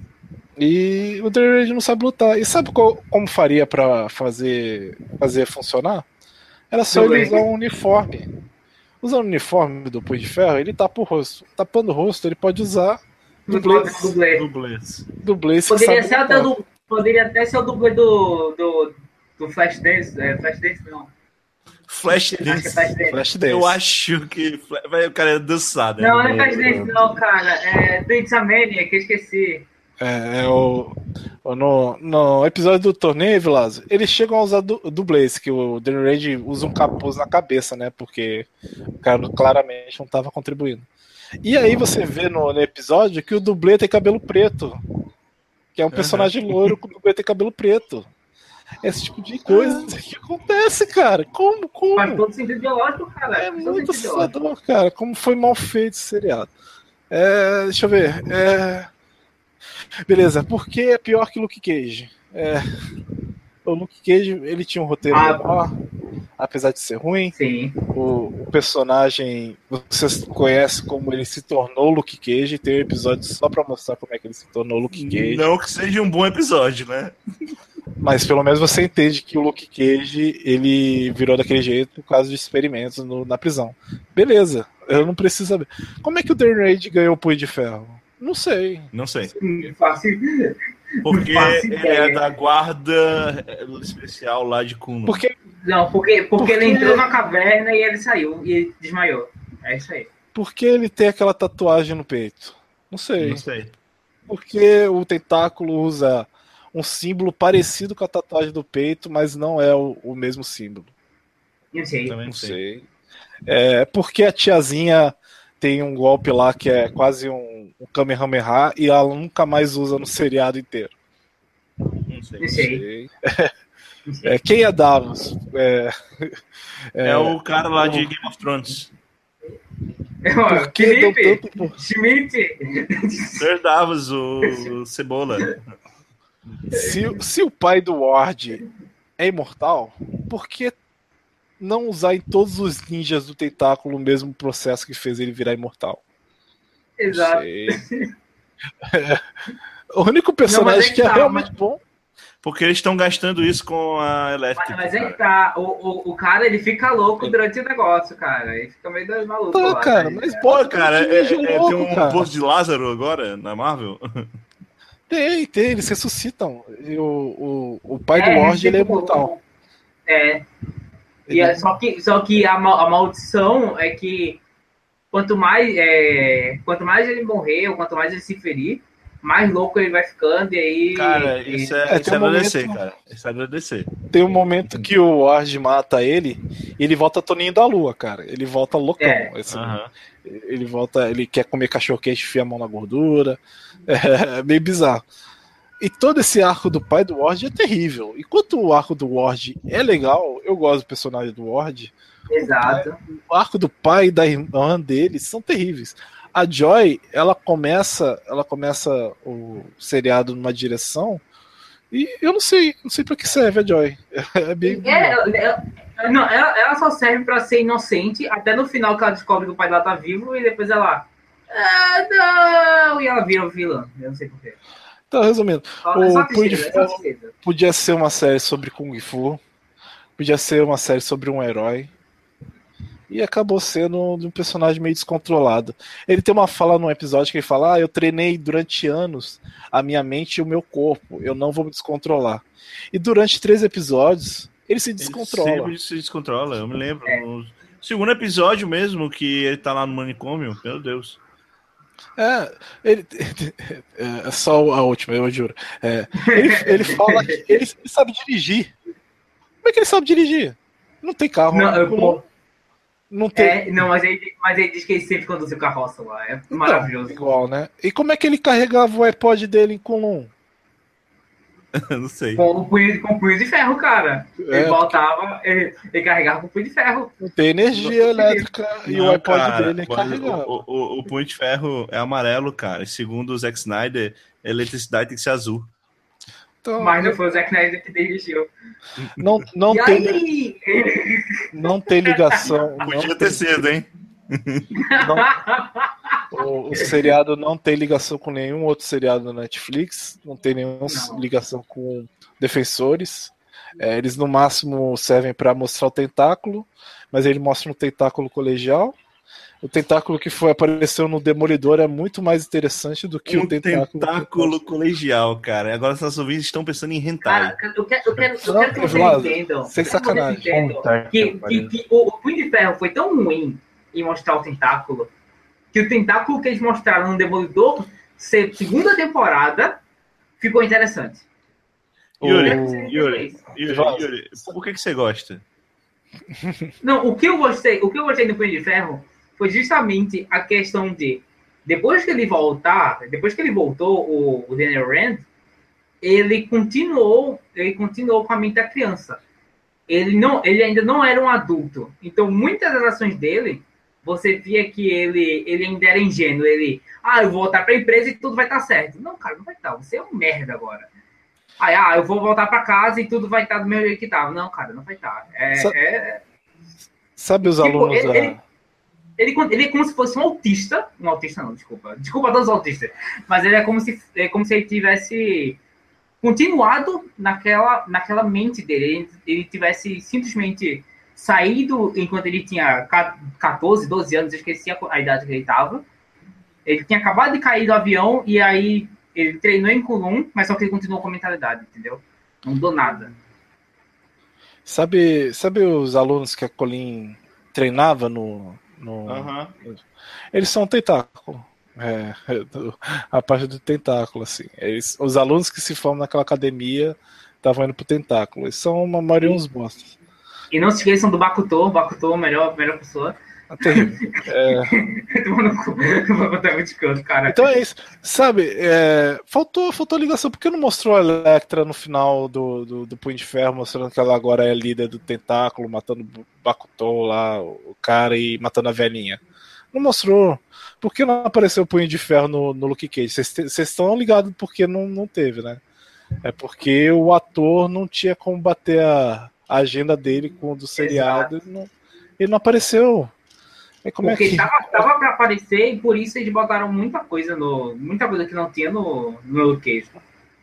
E o The Raid não sabe lutar. E sabe qual- como faria pra fazer, fazer funcionar? Era só Tudo ele bem. usar um uniforme. Usando o uniforme do Punho de Ferro, ele tapa o rosto. Tapando o rosto, ele pode usar dublês. Dublê. Dublês. Dublês que Poderia sabe ser, até lutar. o du- poderia até ser o dublê do, do, do Flashdance. É, Flashdance não. Flash Acho que é Dance. Flashdance. Flashdance. Eu acho que. Vai, o cara é dançado. né? Não, não é Flashdance não, cara. É do It's a Mania, que eu esqueci. É, é o, o- no, no episódio do torneio, Vilas, eles chegam a usar du, dublês, que o Danny Rand usa um capuz na cabeça, né? Porque o cara claramente não estava contribuindo. E aí você vê no, no episódio que o dublê tem cabelo preto. Que é um Uhum. personagem loiro com o dublê tem cabelo preto. Esse tipo de coisa que acontece, cara. Como? Como? Faz todo sentido biológico, cara. É Faz todo muito sentido biológico. assustador, cara. Como foi mal feito esse seriado. É, deixa eu ver. É... Beleza, por que é pior que Luke Cage? É... O Luke Cage, ele tinha um roteiro Ah, menor, apesar de ser ruim. Sim. O, o personagem, você conhece como ele se tornou Luke Cage, tem um episódio só pra mostrar como é que ele se tornou Luke Cage. Não que seja um bom episódio, né? Mas pelo menos você entende que o Luke Cage, ele virou daquele jeito por causa de experimentos no, na prisão. Beleza, eu não preciso saber. Como é que o Dan Reid ganhou o Punho de Ferro? Não sei. Não sei. Hum, Fácil. Porque Faço ele ideia. é da guarda especial lá de Kuno. Porque, Não, porque, porque, Porque- ele entrou na caverna e ele saiu e ele desmaiou. É isso aí. porque ele tem aquela tatuagem no peito? Não sei. Não sei. Porque o tentáculo usa um símbolo parecido com a tatuagem do peito, mas não é o, o mesmo símbolo. Não sei. Também Não não sei. sei. É porque a tiazinha tem um golpe lá que é quase um, um Kamehameha e ela nunca mais usa no seriado inteiro. Não sei. Não sei. Não sei. É, quem é Davos? É, É o cara lá de Game of Thrones. por que deu Felipe, tanto por- Schmidt. Sir Davos, o, o Cebola. se, se o pai do Ward é imortal, por que não usar em todos os ninjas do tentáculo o mesmo processo que fez ele virar imortal? Não Exato. sei. O único personagem Não, mas é que que é tá, realmente mas- bom. Porque eles estão gastando isso com a Mas, Electric. mas é que cara. tá. O, o, o cara, ele fica louco durante o negócio, cara. Ele fica meio doido maluco. Tá, lá, cara, né? mas Pô, cara, é, é- Ninja é- louco, tem um cara. posto de Lázaro agora na Marvel. Tem, tem, eles ressuscitam. E o, o, o pai do É, Ward, ele é tipo, imortal. É. E Ele- é, só que, só que a, ma- a maldição é que quanto mais, é, quanto mais ele morrer, ou quanto mais ele se ferir, mais louco ele vai ficando, e aí. Cara, e- isso É, é, isso tem é um agradecer, momento- cara. Isso é agradecer. Tem um momento que o Ward mata ele e ele volta Toninho da Lua, cara. Ele volta loucão. É. Esse- Aham. Ele volta, ele quer comer cachorro quente, enfia a mão na gordura. É, meio bizarro. E todo esse arco do pai do Ward é terrível. Enquanto o arco do Ward é legal, eu gosto do personagem do Ward. Exato. O arco do pai e da irmã dele são terríveis. A Joy, ela começa, ela começa o seriado numa direção e eu não sei, não sei pra que serve a Joy. É bem... É, ela, ela- não, ela, ela só serve pra ser inocente até no final que ela descobre que o pai dela tá vivo e depois ela. Ah, não! E ela vira o vilã. Eu não sei porquê. Então, resumindo, Só, O é só Punho de tristeza, é só Ferro- tristeza. podia ser uma série sobre Kung Fu, podia ser uma série sobre um herói. E acabou sendo de um personagem meio descontrolado. Ele tem uma fala num episódio que ele fala: ah, eu treinei durante anos a minha mente e o meu corpo, eu não vou me descontrolar. E durante três episódios, ele se descontrola. Ele sempre se descontrola, eu me lembro. É. No segundo episódio mesmo, que ele tá lá no manicômio, meu Deus. É, ele, é só a última, eu juro. É, ele, ele fala que ele, ele sabe dirigir. Como é que ele sabe dirigir? Não tem carro. Não, eu- não, não tem. É, não, mas ele, mas ele diz que ele sempre conduziu carroça lá. É Então, maravilhoso. igual, né? E como é que ele carregava o iPod dele em Colum? não sei. Com o punho, com o punho de ferro, cara. É, Ele voltava, ele, ele carregava com o punho de ferro. Não tem energia elétrica e o Não, iPod cara, dele é o- carregado. O, o, o Punho de Ferro é amarelo, cara. E segundo o Zack Snyder, a eletricidade tem que ser azul. Então, Mas não foi o Zack Snyder que dirigiu. não, não, e tem, aí? não tem ligação. Não Podia tem, ter sido, hein? não- o, o seriado não tem ligação com nenhum outro seriado da Netflix. Não tem nenhuma Não. ligação com Defensores. É, eles no máximo servem para mostrar o tentáculo, mas ele mostra um tentáculo colegial. O tentáculo que foi apareceu no Demolidor é muito mais interessante do que Um o tentáculo. tentáculo colegial, cara. Agora os nossos ouvintes estão pensando em hentai. Cara, eu quero, eu quero, eu Não, quero que vocês Vlado, entendam. sem eu quero que vocês sacanagem. entendam Puta Que, que que, pariu. que o, o Punho de Ferro foi tão ruim em mostrar o tentáculo que o tentáculo que eles mostraram no Demolidor, se- segunda temporada, ficou interessante. Yuri, O- Yuri, Yuri, Vlado. Yuri, por que, que você gosta? Não, o que eu gostei, o que eu gostei do Punho de Ferro foi justamente a questão de depois que ele voltar, depois que ele voltou, o, o Daniel Rand, ele continuou, ele continuou com a mente da criança. Ele, não, ele ainda não era um adulto. Então, muitas das ações dele, você via que ele, ele ainda era ingênuo. Ele, ah, eu vou voltar para a empresa e tudo vai estar certo. Não, cara, não vai estar. Você é um merda agora. Aí, ah, eu vou voltar para casa e tudo vai estar do mesmo jeito que estava. Não, cara, não vai estar. É, sabe, é... sabe os tipo, alunos... Ele, da... ele, ele, ele é como se fosse um autista. Um autista não, desculpa. Desculpa a todos os autistas. Mas ele é como se, é como se ele tivesse... continuado naquela, naquela mente dele, ele, ele tivesse simplesmente saído enquanto ele tinha catorze, doze anos, eu esqueci a, a idade que ele estava. Ele tinha acabado de cair do avião e aí ele treinou em Kulum, mas só que ele continuou com a mentalidade, entendeu? Não mudou nada. Sabe, sabe os alunos que a Colin treinava no... no... Uhum. Eles são um tentáculo. É, a parte do tentáculo, assim. Eles, os alunos que se formam naquela academia estavam indo pro tentáculo. Eles são uma maioria uns bostas. E não se esqueçam do Bakuto. Bakuto, melhor, melhor pessoa. É... cara. Então é isso. Sabe, é... faltou, faltou ligação. Por que não mostrou a Electra no final do, do, do Punho de Ferro, mostrando que ela agora é líder do tentáculo, matando o Bakuto lá, o cara, e matando a velhinha? Não mostrou. Por que não apareceu o Punho de Ferro no, no Luke Cage? Vocês estão ligados porque não, não teve, né? É porque o ator não tinha como bater a, a agenda dele com o do seriado. Ele não, ele não apareceu. É como porque é que... tava, tava pra aparecer e por isso eles botaram muita coisa no. Muita coisa que não tinha no, no Luke Cage.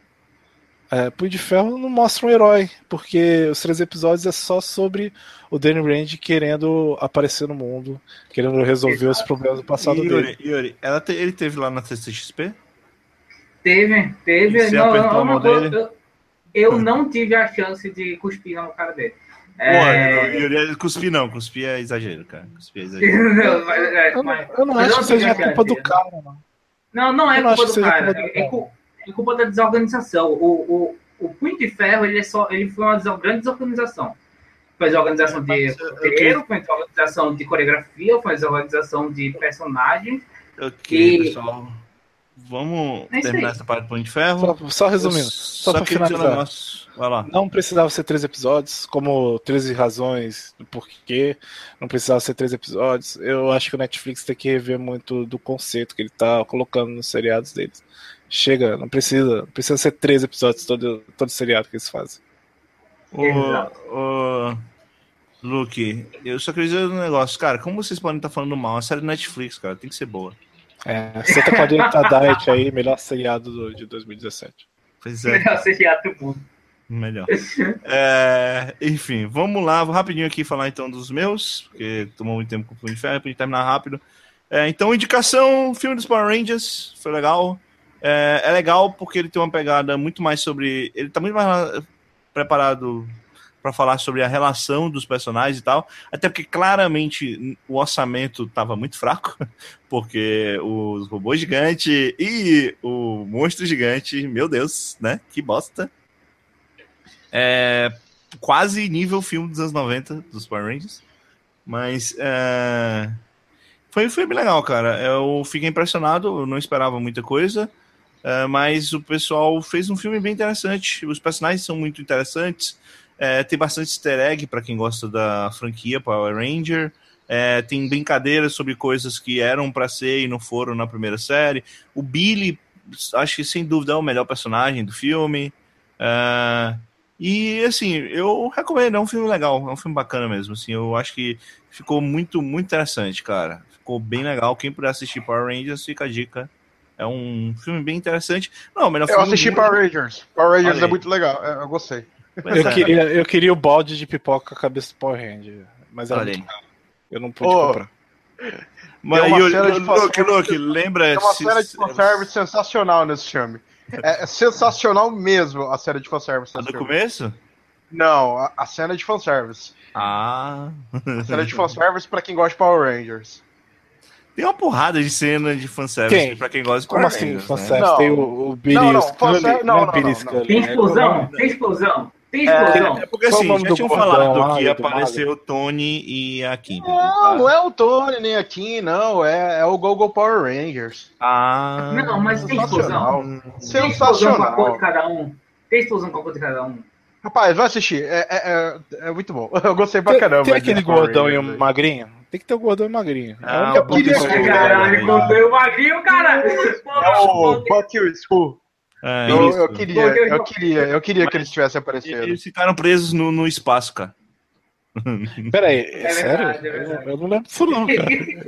É, Punho de Ferro não mostra um herói, porque os três episódios é só sobre o Danny Rand querendo aparecer no mundo, querendo resolver Exato. os problemas do passado Yuri, dele. Yuri, ela te, ele teve lá na C C X P? Teve, teve. Você não, apertou não, a mão não, dele? Eu, eu não tive a chance de cuspir na cara dele. É... Yuri, cuspir não, cuspir é exagero, cara. Cuspir é exagero. não, mas, é, eu, mas, não, eu não acho que seja culpa do cara, não. Não, não é culpa do cara. Culpa do é, culpa, é culpa da desorganização. O, o, o Punho de Ferro, ele, é só, ele foi uma grande desorganização. Foi desorganização de roteiro, foi desorganização de coreografia, foi desorganização de personagens. Ok, e... pessoal. Vamos é terminar aí. essa parte do Punho de Ferro. Só, só resumindo, eu só, só para finalizar. Vai lá. Não precisava ser três episódios, como treze razões do porquê. Não precisava ser três episódios. Eu acho que o Netflix tem que rever muito do conceito que ele tá colocando nos seriados deles. Chega, não precisa, não precisa ser três episódios todo, todo seriado que eles fazem. Ô, ô, Luke, eu só queria dizer um negócio, cara. Como vocês podem estar falando mal? É uma série do Netflix, cara, tem que ser boa. É, você tá com a direita Diet aí, melhor seriado do, de dois mil e dezessete. Pois é. Melhor seriado do mundo. Melhor. É, enfim, vamos lá, vou rapidinho aqui falar então dos meus, porque tomou muito tempo com o Punho de Ferro, pra gente terminar rápido. É, então, indicação, filme dos Power Rangers, foi legal. É, é legal porque ele tem uma pegada muito mais sobre... Ele tá muito mais preparado para falar sobre a relação dos personagens e tal, até porque claramente o orçamento tava muito fraco, porque os robôs gigantes e o monstro gigante, meu Deus, né, que bosta. É quase nível filme dos anos noventa dos Power Rangers, mas é, foi, foi bem legal, cara. Eu fiquei impressionado, eu não esperava muita coisa, é, mas o pessoal fez um filme bem interessante, os personagens são muito interessantes. É, tem bastante easter egg para quem gosta da franquia Power Ranger. É, tem brincadeiras sobre coisas que eram para ser e não foram na primeira série. O Billy, acho que sem dúvida é o melhor personagem do filme. É, e assim, eu recomendo, é um filme legal, é um filme bacana mesmo. Assim, eu acho que ficou muito, muito interessante, cara. Ficou bem legal. Quem puder assistir Power Rangers, fica a dica. É um filme bem interessante. Não, o melhor eu filme assisti Power Rangers. Power Rangers é muito legal, eu gostei. Eu queria, eu queria o balde de pipoca com a cabeça do Power Ranger, mas era muito caro. Eu não pude oh, comprar. Mas Yuri, Luke, Luke, lembra... Tem uma série de fanservice sensacional nesse filme. É, é sensacional mesmo a série de fanservice. A do começo? Não, a, a cena de fanservice. Ah. A cena de fanservice pra quem gosta de Power Rangers. Tem uma porrada de cena de fanservice quem? pra quem gosta de Como Power assim, Rangers, fanservice? Né? Tem o, o Billy não, não, Scully, não, não, não, Billy não, Scully. Tem explosão, tem explosão. Tem explosão. É, é porque assim, já tinham falado que ia aparecer o Tony e a Kim. Não, não é o Tony nem a Kim, não. É, é o Go-Go Power Rangers. Ah. Não, mas tem explosão. Sensacional. Tem explosão com a cor de cada um. Tem explosão com a de cada um. Rapaz, vai assistir. É, é, é, é muito bom. Eu gostei pra Tem, caramba. tem aquele de Power gordão e Rangers, um magrinho? Tem que ter o gordão e o magrinho. Ah, é eu queria que que- Caralho, gordão e magrinho, cara. É o Buck Your School. É, Eu, isso. eu queria, eu queria, eu queria que eles tivessem aparecido. Eles ficaram presos no, no espaço, cara. Pera aí, é, É sério? verdade, é verdade. Eu, eu não lembro disso não, cara.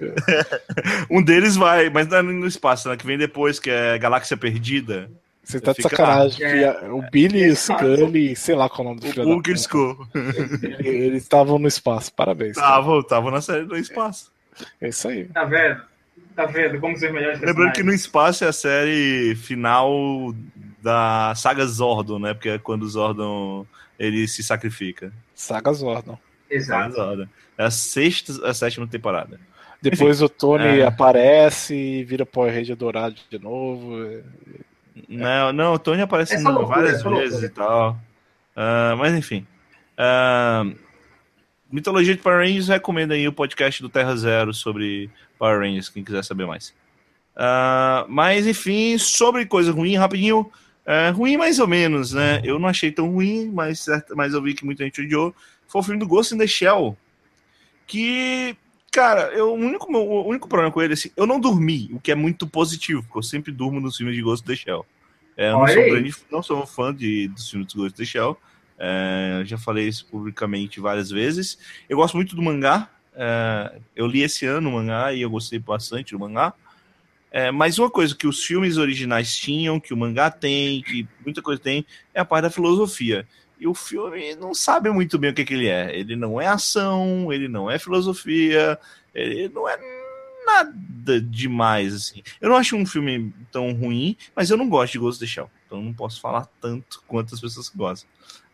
Um deles vai, mas não é no espaço, né? Que vem depois, que é Galáxia Perdida. Você tá de Fica sacanagem. lá. que a- o Billy e o Scully, sei lá qual é o nome do O filho da Booker puta. Skull. Ele- Eles estavam no espaço, parabéns. cara. Tava, tava na série do espaço. É isso aí. Tá vendo? Tá vendo como são os melhores Lembrando que no personagens? espaço é a série final da saga Zordon, né? Porque é quando o Zordon ele se sacrifica. Saga Zordon. Saga Exato. Zordon. É a sexta, a sétima temporada. Depois o Tony é. aparece e vira Power Ranger dourado de novo. Não, não, o Tony aparece É só loucura, várias é só vezes loucura. e tal. Ah, mas enfim. Ah, Mitologia de Power Rangers, recomendo aí o podcast do Terra Zero sobre Power Rangers, quem quiser saber mais. Ah, mas enfim, sobre coisa ruim, rapidinho. É, ruim mais ou menos, né? Eu não achei tão ruim, mas, certo, mas eu vi que muita gente odiou. Foi o filme do Ghost in the Shell. Que, cara, eu, o, único, o único problema com ele, assim, eu não dormi, o que é muito positivo, porque eu sempre durmo nos filmes de Ghost in the Shell. É, eu não Olha sou, aí. grande, não sou fã de, dos filmes do Ghost in the Shell. É, eu já falei isso publicamente várias vezes. Eu gosto muito do mangá. É, eu li esse ano o mangá e eu gostei bastante do mangá. É, mas uma coisa que os filmes originais tinham, que o mangá tem, que muita coisa tem, é a parte da filosofia. E o filme não sabe muito bem o que, que ele é. Ele não é ação, ele não é filosofia, ele não é nada demais, assim. Eu não acho um filme tão ruim, mas eu não gosto de Ghost in the Shell. Então não posso falar tanto quanto as pessoas que gostam.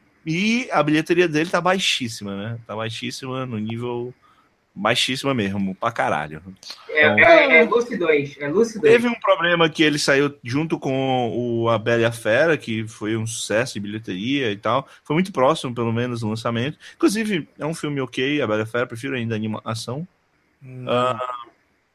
E a bilheteria dele tá baixíssima, né? Tá baixíssima no nível baixíssima mesmo, pra caralho. É, é, é Lucy dois. É Lucy dois. Teve um problema que ele saiu junto com o A Bela e a Fera, que foi um sucesso de bilheteria e tal. Foi muito próximo, pelo menos, do lançamento. Inclusive, é um filme ok, A Bela e a Fera, prefiro ainda a animação. Uh,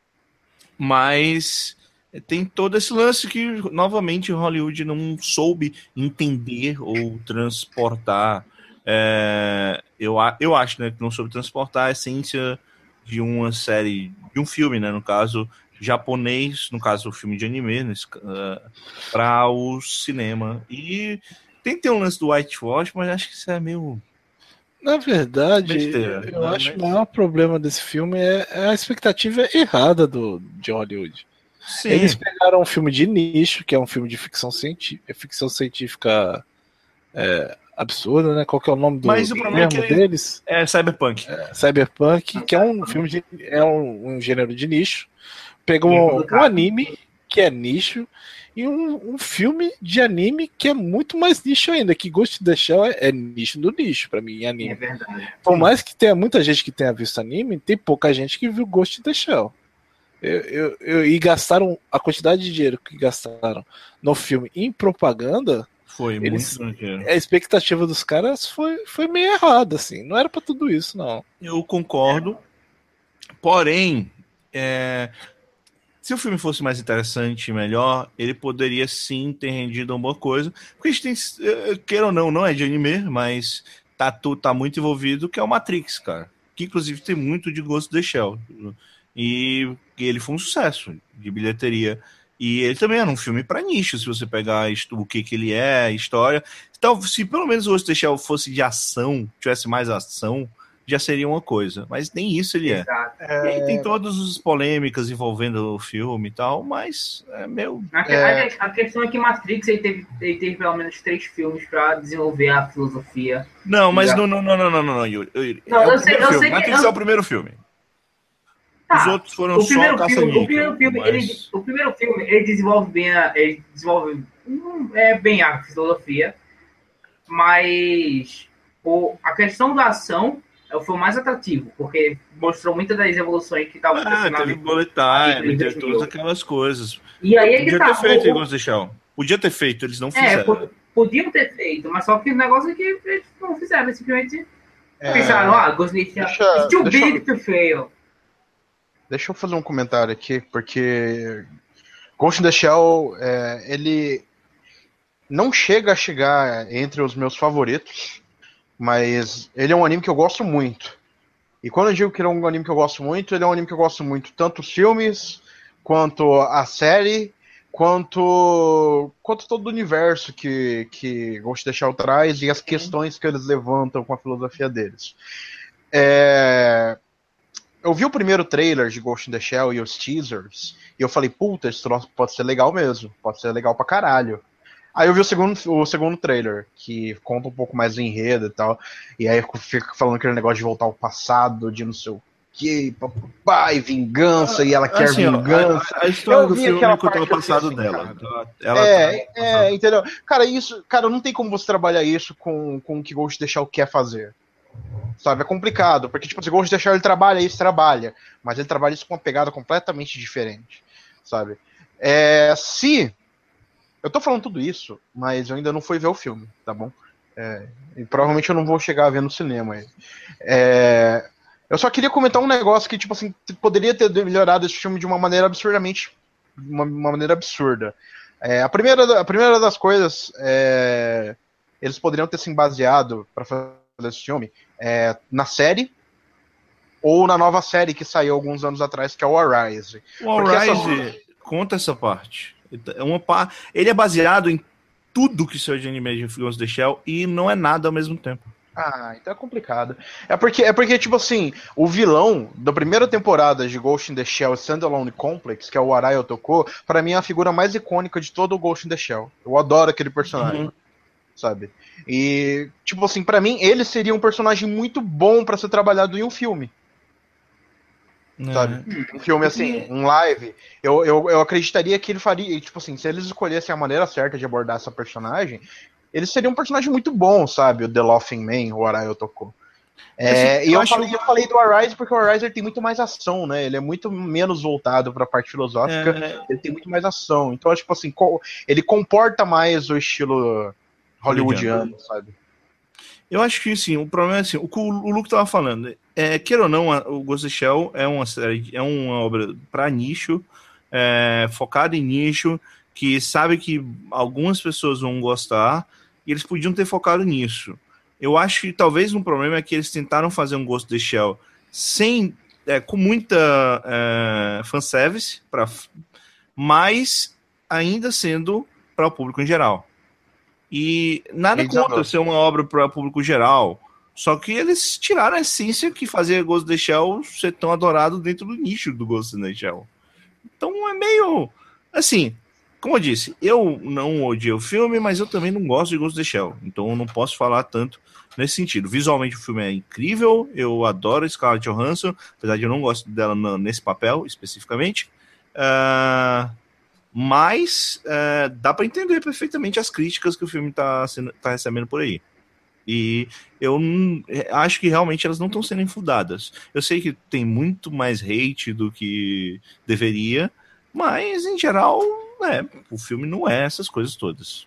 mas tem todo esse lance que, novamente, Hollywood não soube entender ou transportar. É, eu, eu acho, né, que não soube transportar a essência de uma série, de um filme, né, no caso japonês, no caso o filme de anime, uh, para o cinema. E tem que ter um lance do whitewash, mas acho que isso é meio... Na verdade, besteira, eu né? acho Mas... que o maior problema desse filme é, é a expectativa errada do, de Hollywood. Sim. Eles pegaram um filme de nicho, que é um filme de ficção científica, ficção científica é, absurda, né? Qual que é o nome do Mas o problema mesmo é que ele- deles? É Cyberpunk. É, Cyberpunk, que é um filme de, é um, um gênero de nicho. Pegou um, um Cara. anime que é nicho e um, um filme de anime que é muito mais nicho ainda, que Ghost in the Shell é, é nicho do nicho pra mim, em É anime. verdade. Por mais que tenha muita gente que tenha visto anime, tem pouca gente que viu Ghost in the Shell. Eu, eu, eu, e gastaram a quantidade de dinheiro que gastaram no filme em propaganda, Foi Eles- muito tranquilo. a expectativa dos caras foi, foi meio errada, assim. Não era pra tudo isso, não. Eu concordo. Porém, é, se o filme fosse mais interessante e melhor, ele poderia sim ter rendido uma boa coisa. Porque a gente tem, eh, queira ou não, não é de anime, mas tá, tu- tá muito envolvido, que é o Matrix, cara. Que inclusive tem muito de Ghost in the Shell. E que ele foi um sucesso de bilheteria. E ele também era um filme para nicho, se você pegar isto, o que, que ele é, a história. Então, se pelo menos o Ghost in the Shell fosse de ação, tivesse mais ação, já seria uma coisa. Mas nem isso ele é. Exato. E aí tem todas as polêmicas envolvendo o filme e tal, mas é meu. A, que- É. a- a questão é que Matrix ele teve, ele teve pelo menos três filmes pra desenvolver a filosofia. Não, mas Já. não, não, não, não, não, não, não, Yuri. Yuri. Não, é o eu sei- primeiro eu filme. sei que- Matrix eu- é o primeiro filme. Tá, Os outros foram o só primeiro caça filme, o primeiro filme, mas... ele, o primeiro filme ele desenvolve bem a, ele desenvolve hum, é, bem a filosofia, mas o, a questão da ação foi o mais atrativo, porque mostrou muitas das evoluções que estavam Ah, teve bullet time, teve todas aquelas coisas. E aí é que Podia tá. ter feito o- em Ghost in the Shell. Podia ter feito, eles não é, fizeram. po- podiam ter feito, mas só que o negócio é que eles não fizeram, eles simplesmente É, pensaram, ah, Ghost in the Shell, deixa- it's too deixa eu- big to fail. Deixa eu fazer um comentário aqui, porque Ghost in the Shell, é, ele não chega a chegar entre os meus favoritos, mas ele é um anime que eu gosto muito. E quando eu digo que ele é um anime que eu gosto muito, ele é um anime que eu gosto muito, tanto os filmes, quanto a série, quanto, quanto todo o universo que, que Ghost in the Shell traz e as questões que eles levantam com a filosofia deles. É... Eu vi o primeiro trailer de Ghost in the Shell e os teasers, e eu falei, puta, esse troço pode ser legal mesmo, pode ser legal pra caralho. Aí eu vi o segundo, o segundo trailer, que conta um pouco mais do enredo e tal, e aí fica falando aquele negócio de voltar ao passado, de não sei o que, papai, vingança, ah, e ela quer assim, vingança. A, a história do filme é contar o passado assim, dela. Ela é, tá... é, entendeu? Cara, isso, cara, não tem como você trabalhar isso com, com o que Ghost in the Shell quer fazer. Sabe, é complicado, porque tipo, se Ghost in the Shell ele trabalha isso, trabalha, mas ele trabalha isso com uma pegada completamente diferente, sabe? É, se... Eu tô falando tudo isso, mas eu ainda não fui ver o filme, tá bom? É, e provavelmente eu não vou chegar a ver no cinema. É, eu só queria comentar um negócio que, tipo assim, poderia ter melhorado esse filme de uma maneira absurdamente... Uma, uma maneira absurda. É, a, primeira, a primeira das coisas, é, eles poderiam ter se baseado para fazer esse filme é, na série ou na nova série que saiu alguns anos atrás, que é o Arise. O Arise essa... conta essa parte. É uma pa... Ele é baseado em tudo que saiu de anime de Ghost in the Shell e não é nada ao mesmo tempo. Ah, então é complicado. É porque, é porque, tipo assim, o vilão da primeira temporada de Ghost in the Shell Standalone Complex, que é o Arai Otoko, pra mim é a figura mais icônica de todo o Ghost in the Shell. Eu adoro aquele personagem, uhum. sabe? E, tipo assim, pra mim, ele seria um personagem muito bom pra ser trabalhado em um filme. É. Sabe? Um filme assim, um live, eu, eu, eu acreditaria que ele faria, tipo assim, se eles escolhessem a maneira certa de abordar essa personagem, ele seria um personagem muito bom, sabe? O The Laughing Man, o Arai Otoko. É, assim, e eu, eu, falei, eu falei do Arise porque o Arise tem muito mais ação, né? Ele é muito menos voltado pra parte filosófica, é. ele tem muito mais ação. Então, tipo assim, ele comporta mais o estilo hollywoodiano, sabe? Eu acho que, sim, o problema é assim, o que o Luke tava falando, é, queira ou não, o Ghost in the Shell é uma série, é uma obra para nicho, é, focada em nicho, que sabe que algumas pessoas vão gostar, e eles podiam ter focado nisso. Eu acho que talvez um problema é que eles tentaram fazer um Ghost in the Shell sem, é, com muita é, fanservice, pra, mas ainda sendo para o público em geral. E nada contra ser uma obra para público geral, só que eles tiraram a essência que fazia Ghost in the Shell ser tão adorado dentro do nicho do Ghost in the Shell. Então é meio... Assim, como eu disse, eu não odiei o filme, mas eu também não gosto de Ghost in the Shell, então eu não posso falar tanto nesse sentido. Visualmente o filme é incrível, eu adoro a Scarlett Johansson, apesar de eu não gosto dela nesse papel especificamente. Uh... Mas é, dá para entender perfeitamente as críticas que o filme está tá recebendo por aí. E eu n- acho que realmente elas não estão sendo infundadas. Eu sei que tem muito mais hate do que deveria, mas em geral, é, o filme não é essas coisas todas.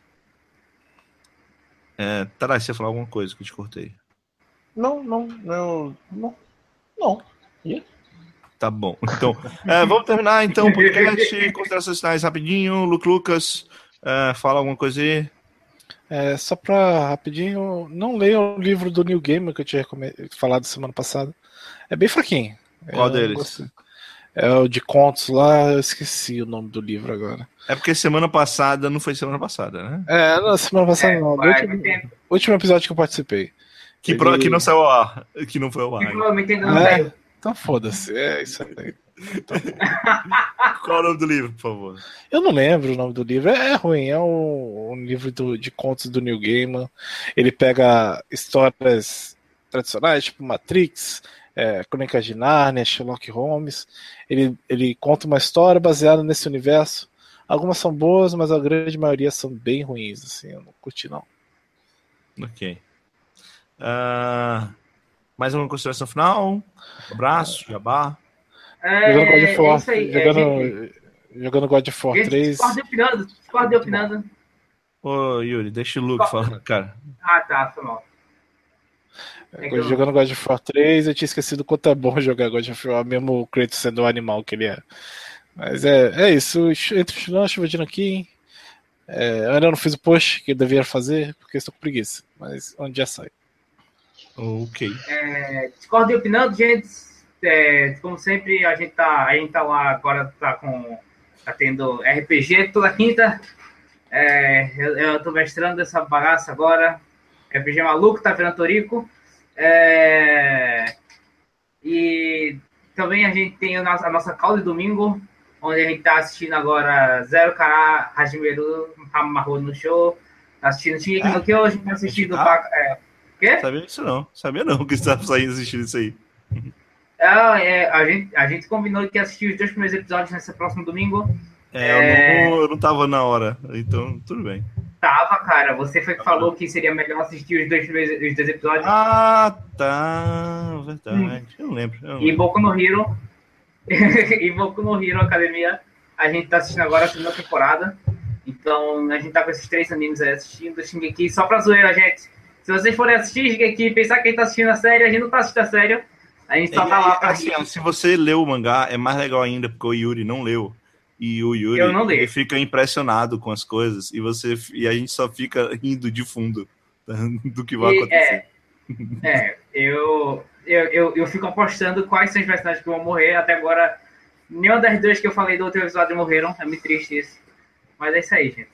É, Tarai, você ia falar alguma coisa que eu te cortei? Não, não, não, não. Não. Yeah. Tá bom. Então, é, vamos terminar então o podcast. Considerações finais rapidinho. Luke Lucas, é, fala alguma coisa aí? É, só pra rapidinho, não leia o livro do Neil Gaiman que eu tinha falado semana passada. É bem fraquinho. Qual deles? É o de contos lá, eu esqueci o nome do livro agora. É porque semana passada não foi semana passada, né? É, não, semana passada é, não. No último, último episódio que eu participei. Que, Ele... pro, que não saiu ao ar. Que não foi ao ar. Que provavelmente ainda não é, saiu. Então foda-se, é isso aí. Então... Qual é o nome do livro, por favor? Eu não lembro o nome do livro, é, é ruim, é um, um livro do, de contos do Neil Gaiman. Ele pega histórias tradicionais, tipo Matrix, é, Crônicas de Nárnia, Sherlock Holmes. Ele, ele conta uma história baseada nesse universo. Algumas são boas, mas a grande maioria são bem ruins, assim, eu não curti não. Ok. Uh, mais uma consideração final? Um abraço, jabá. É, jogando God of War, é isso aí, jogando, é, jogando God of War três. Discord opinando, Discord opinando. Ô, Yuri, deixa o Luke falar, cara. Ah, tá, foi mal. É eu... Jogando God of War três, eu tinha esquecido o quanto é bom jogar God of War, mesmo o Kratos sendo o animal que ele é. Mas é, é isso, entre os nós, chuvadinho aqui, É, eu ainda não fiz o post que eu deveria fazer, porque estou com preguiça, mas um dia sai. Ok. É, Discord opinando, gente. É, como sempre, a gente tá, a gente tá lá agora, tá com. Tá tendo R P G toda quinta. É, eu, eu tô mestrando essa bagaça agora. R P G maluco, tá virando Torico. É, e também a gente tem a nossa, a nossa call de domingo, onde a gente tá assistindo agora Zero Kara, Hajimeru, Hamaru no show. Tá assistindo Shingeki no Kyojin, hoje tá assistindo. Ah, é, quê? Sabia disso não. Sabia não que você tava saindo assistindo isso aí. É, é, a, gente, a gente combinou que ia assistir os dois primeiros episódios nesse próximo domingo. É, É... Eu, não, eu não tava na hora, então tudo bem. Tava, cara. Você foi que falou que seria melhor assistir os dois primeiros os dois episódios. Ah, tá. Verdade. Hum. Eu não lembro. Eu não lembro. E Boku no Hero. E Boku no Hero Academia. A gente tá assistindo agora a segunda temporada. Então a gente tá com esses três animes aí assistindo. Shingeki só pra zoeira, gente. Se vocês forem assistir Shingeki e pensar que a gente tá assistindo a série, a gente não tá assistindo a série. A gente só tá lá pra assim, se você leu o mangá, é mais legal ainda, porque o Yuri não leu. E o Yuri ele fica impressionado com as coisas. E, você, e a gente só fica rindo de fundo do que vai e, acontecer. É, é eu, eu, eu, eu fico apostando quais são os personagens que vão morrer. Até agora, nenhuma das duas que eu falei do outro episódio morreram. É muito triste isso. Mas é isso aí, gente.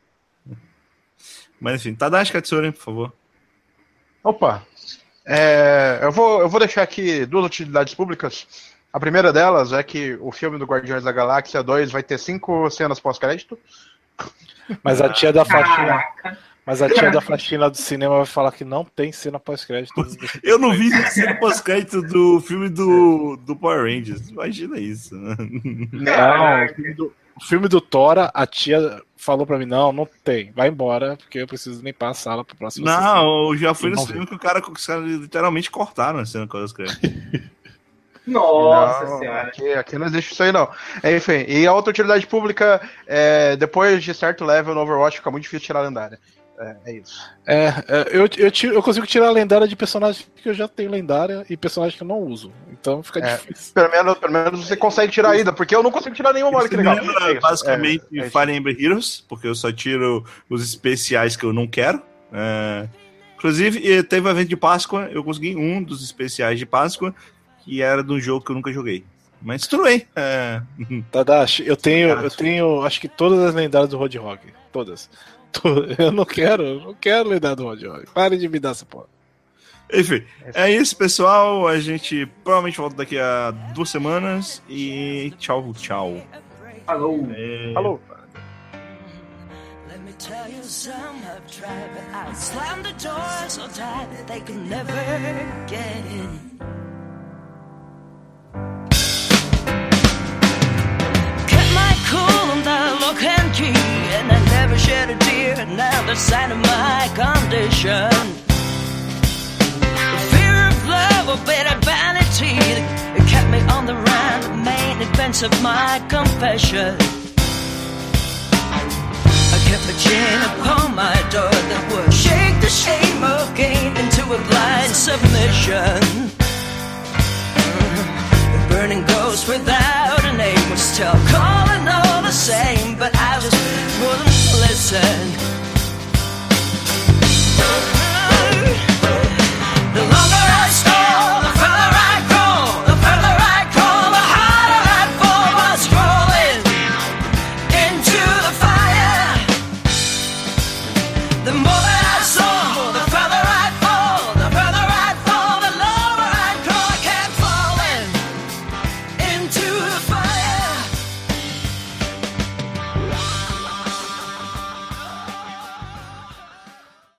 Mas enfim, Tadashi Katsuri, por favor. Opa! É, eu, vou, eu vou deixar aqui duas utilidades públicas. A primeira delas é que o filme do Guardiões da Galáxia dois vai ter cinco cenas pós-crédito. Mas a tia da faxina, mas a tia da faxina do cinema vai falar que não tem cena pós-crédito. Eu não vi cena pós-crédito do filme do, do Power Rangers. Imagina isso. Né? Não, o filme do, o filme do Tora, a tia falou pra mim, não, não tem. Vai embora, porque eu preciso limpar a sala pro próximo. Não, eu já fui no cinema que o cara, os caras literalmente cortaram a cena pós-crédito. Nossa não, senhora. Aqui, aqui não existe isso aí, não. É, enfim, e a outra utilidade pública, é, depois de certo level no Overwatch, fica muito difícil tirar a lendária. É, é isso. É, é eu, eu, tiro, eu consigo tirar a lendária de personagens que eu já tenho lendária e personagens que eu não uso. Então fica é, difícil. Pelo menos, pelo menos você consegue tirar ainda, porque eu não consigo tirar nenhuma, olha que legal. É basicamente é, é Fire Emblem Heroes, porque eu só tiro os especiais que eu não quero. É, inclusive, teve um evento de Páscoa, eu consegui um dos especiais de Páscoa, que era de um jogo que eu nunca joguei. Mas tudo bem. É... Tadashi, eu tenho, eu tenho, acho que todas as lendárias do Roadhog. Todas. Eu não quero, eu não quero lendária do Roadhog. Pare de me dar essa porra. Enfim, é isso, pessoal. A gente provavelmente volta daqui a duas semanas. E tchau, tchau. Falou. É... Falou. Tell you some have tried, but I slammed the door so tight that they could never get in. Kept my cool under lock and key, and I never shed a tear. Now the sign of my condition. The fear of love or bitter vanity that kept me on the run, the main events of my confession. Kept a chain upon my door that would shake the shame of gain into a blind submission. The burning ghost without a name was still calling all the same, but I just wouldn't listen.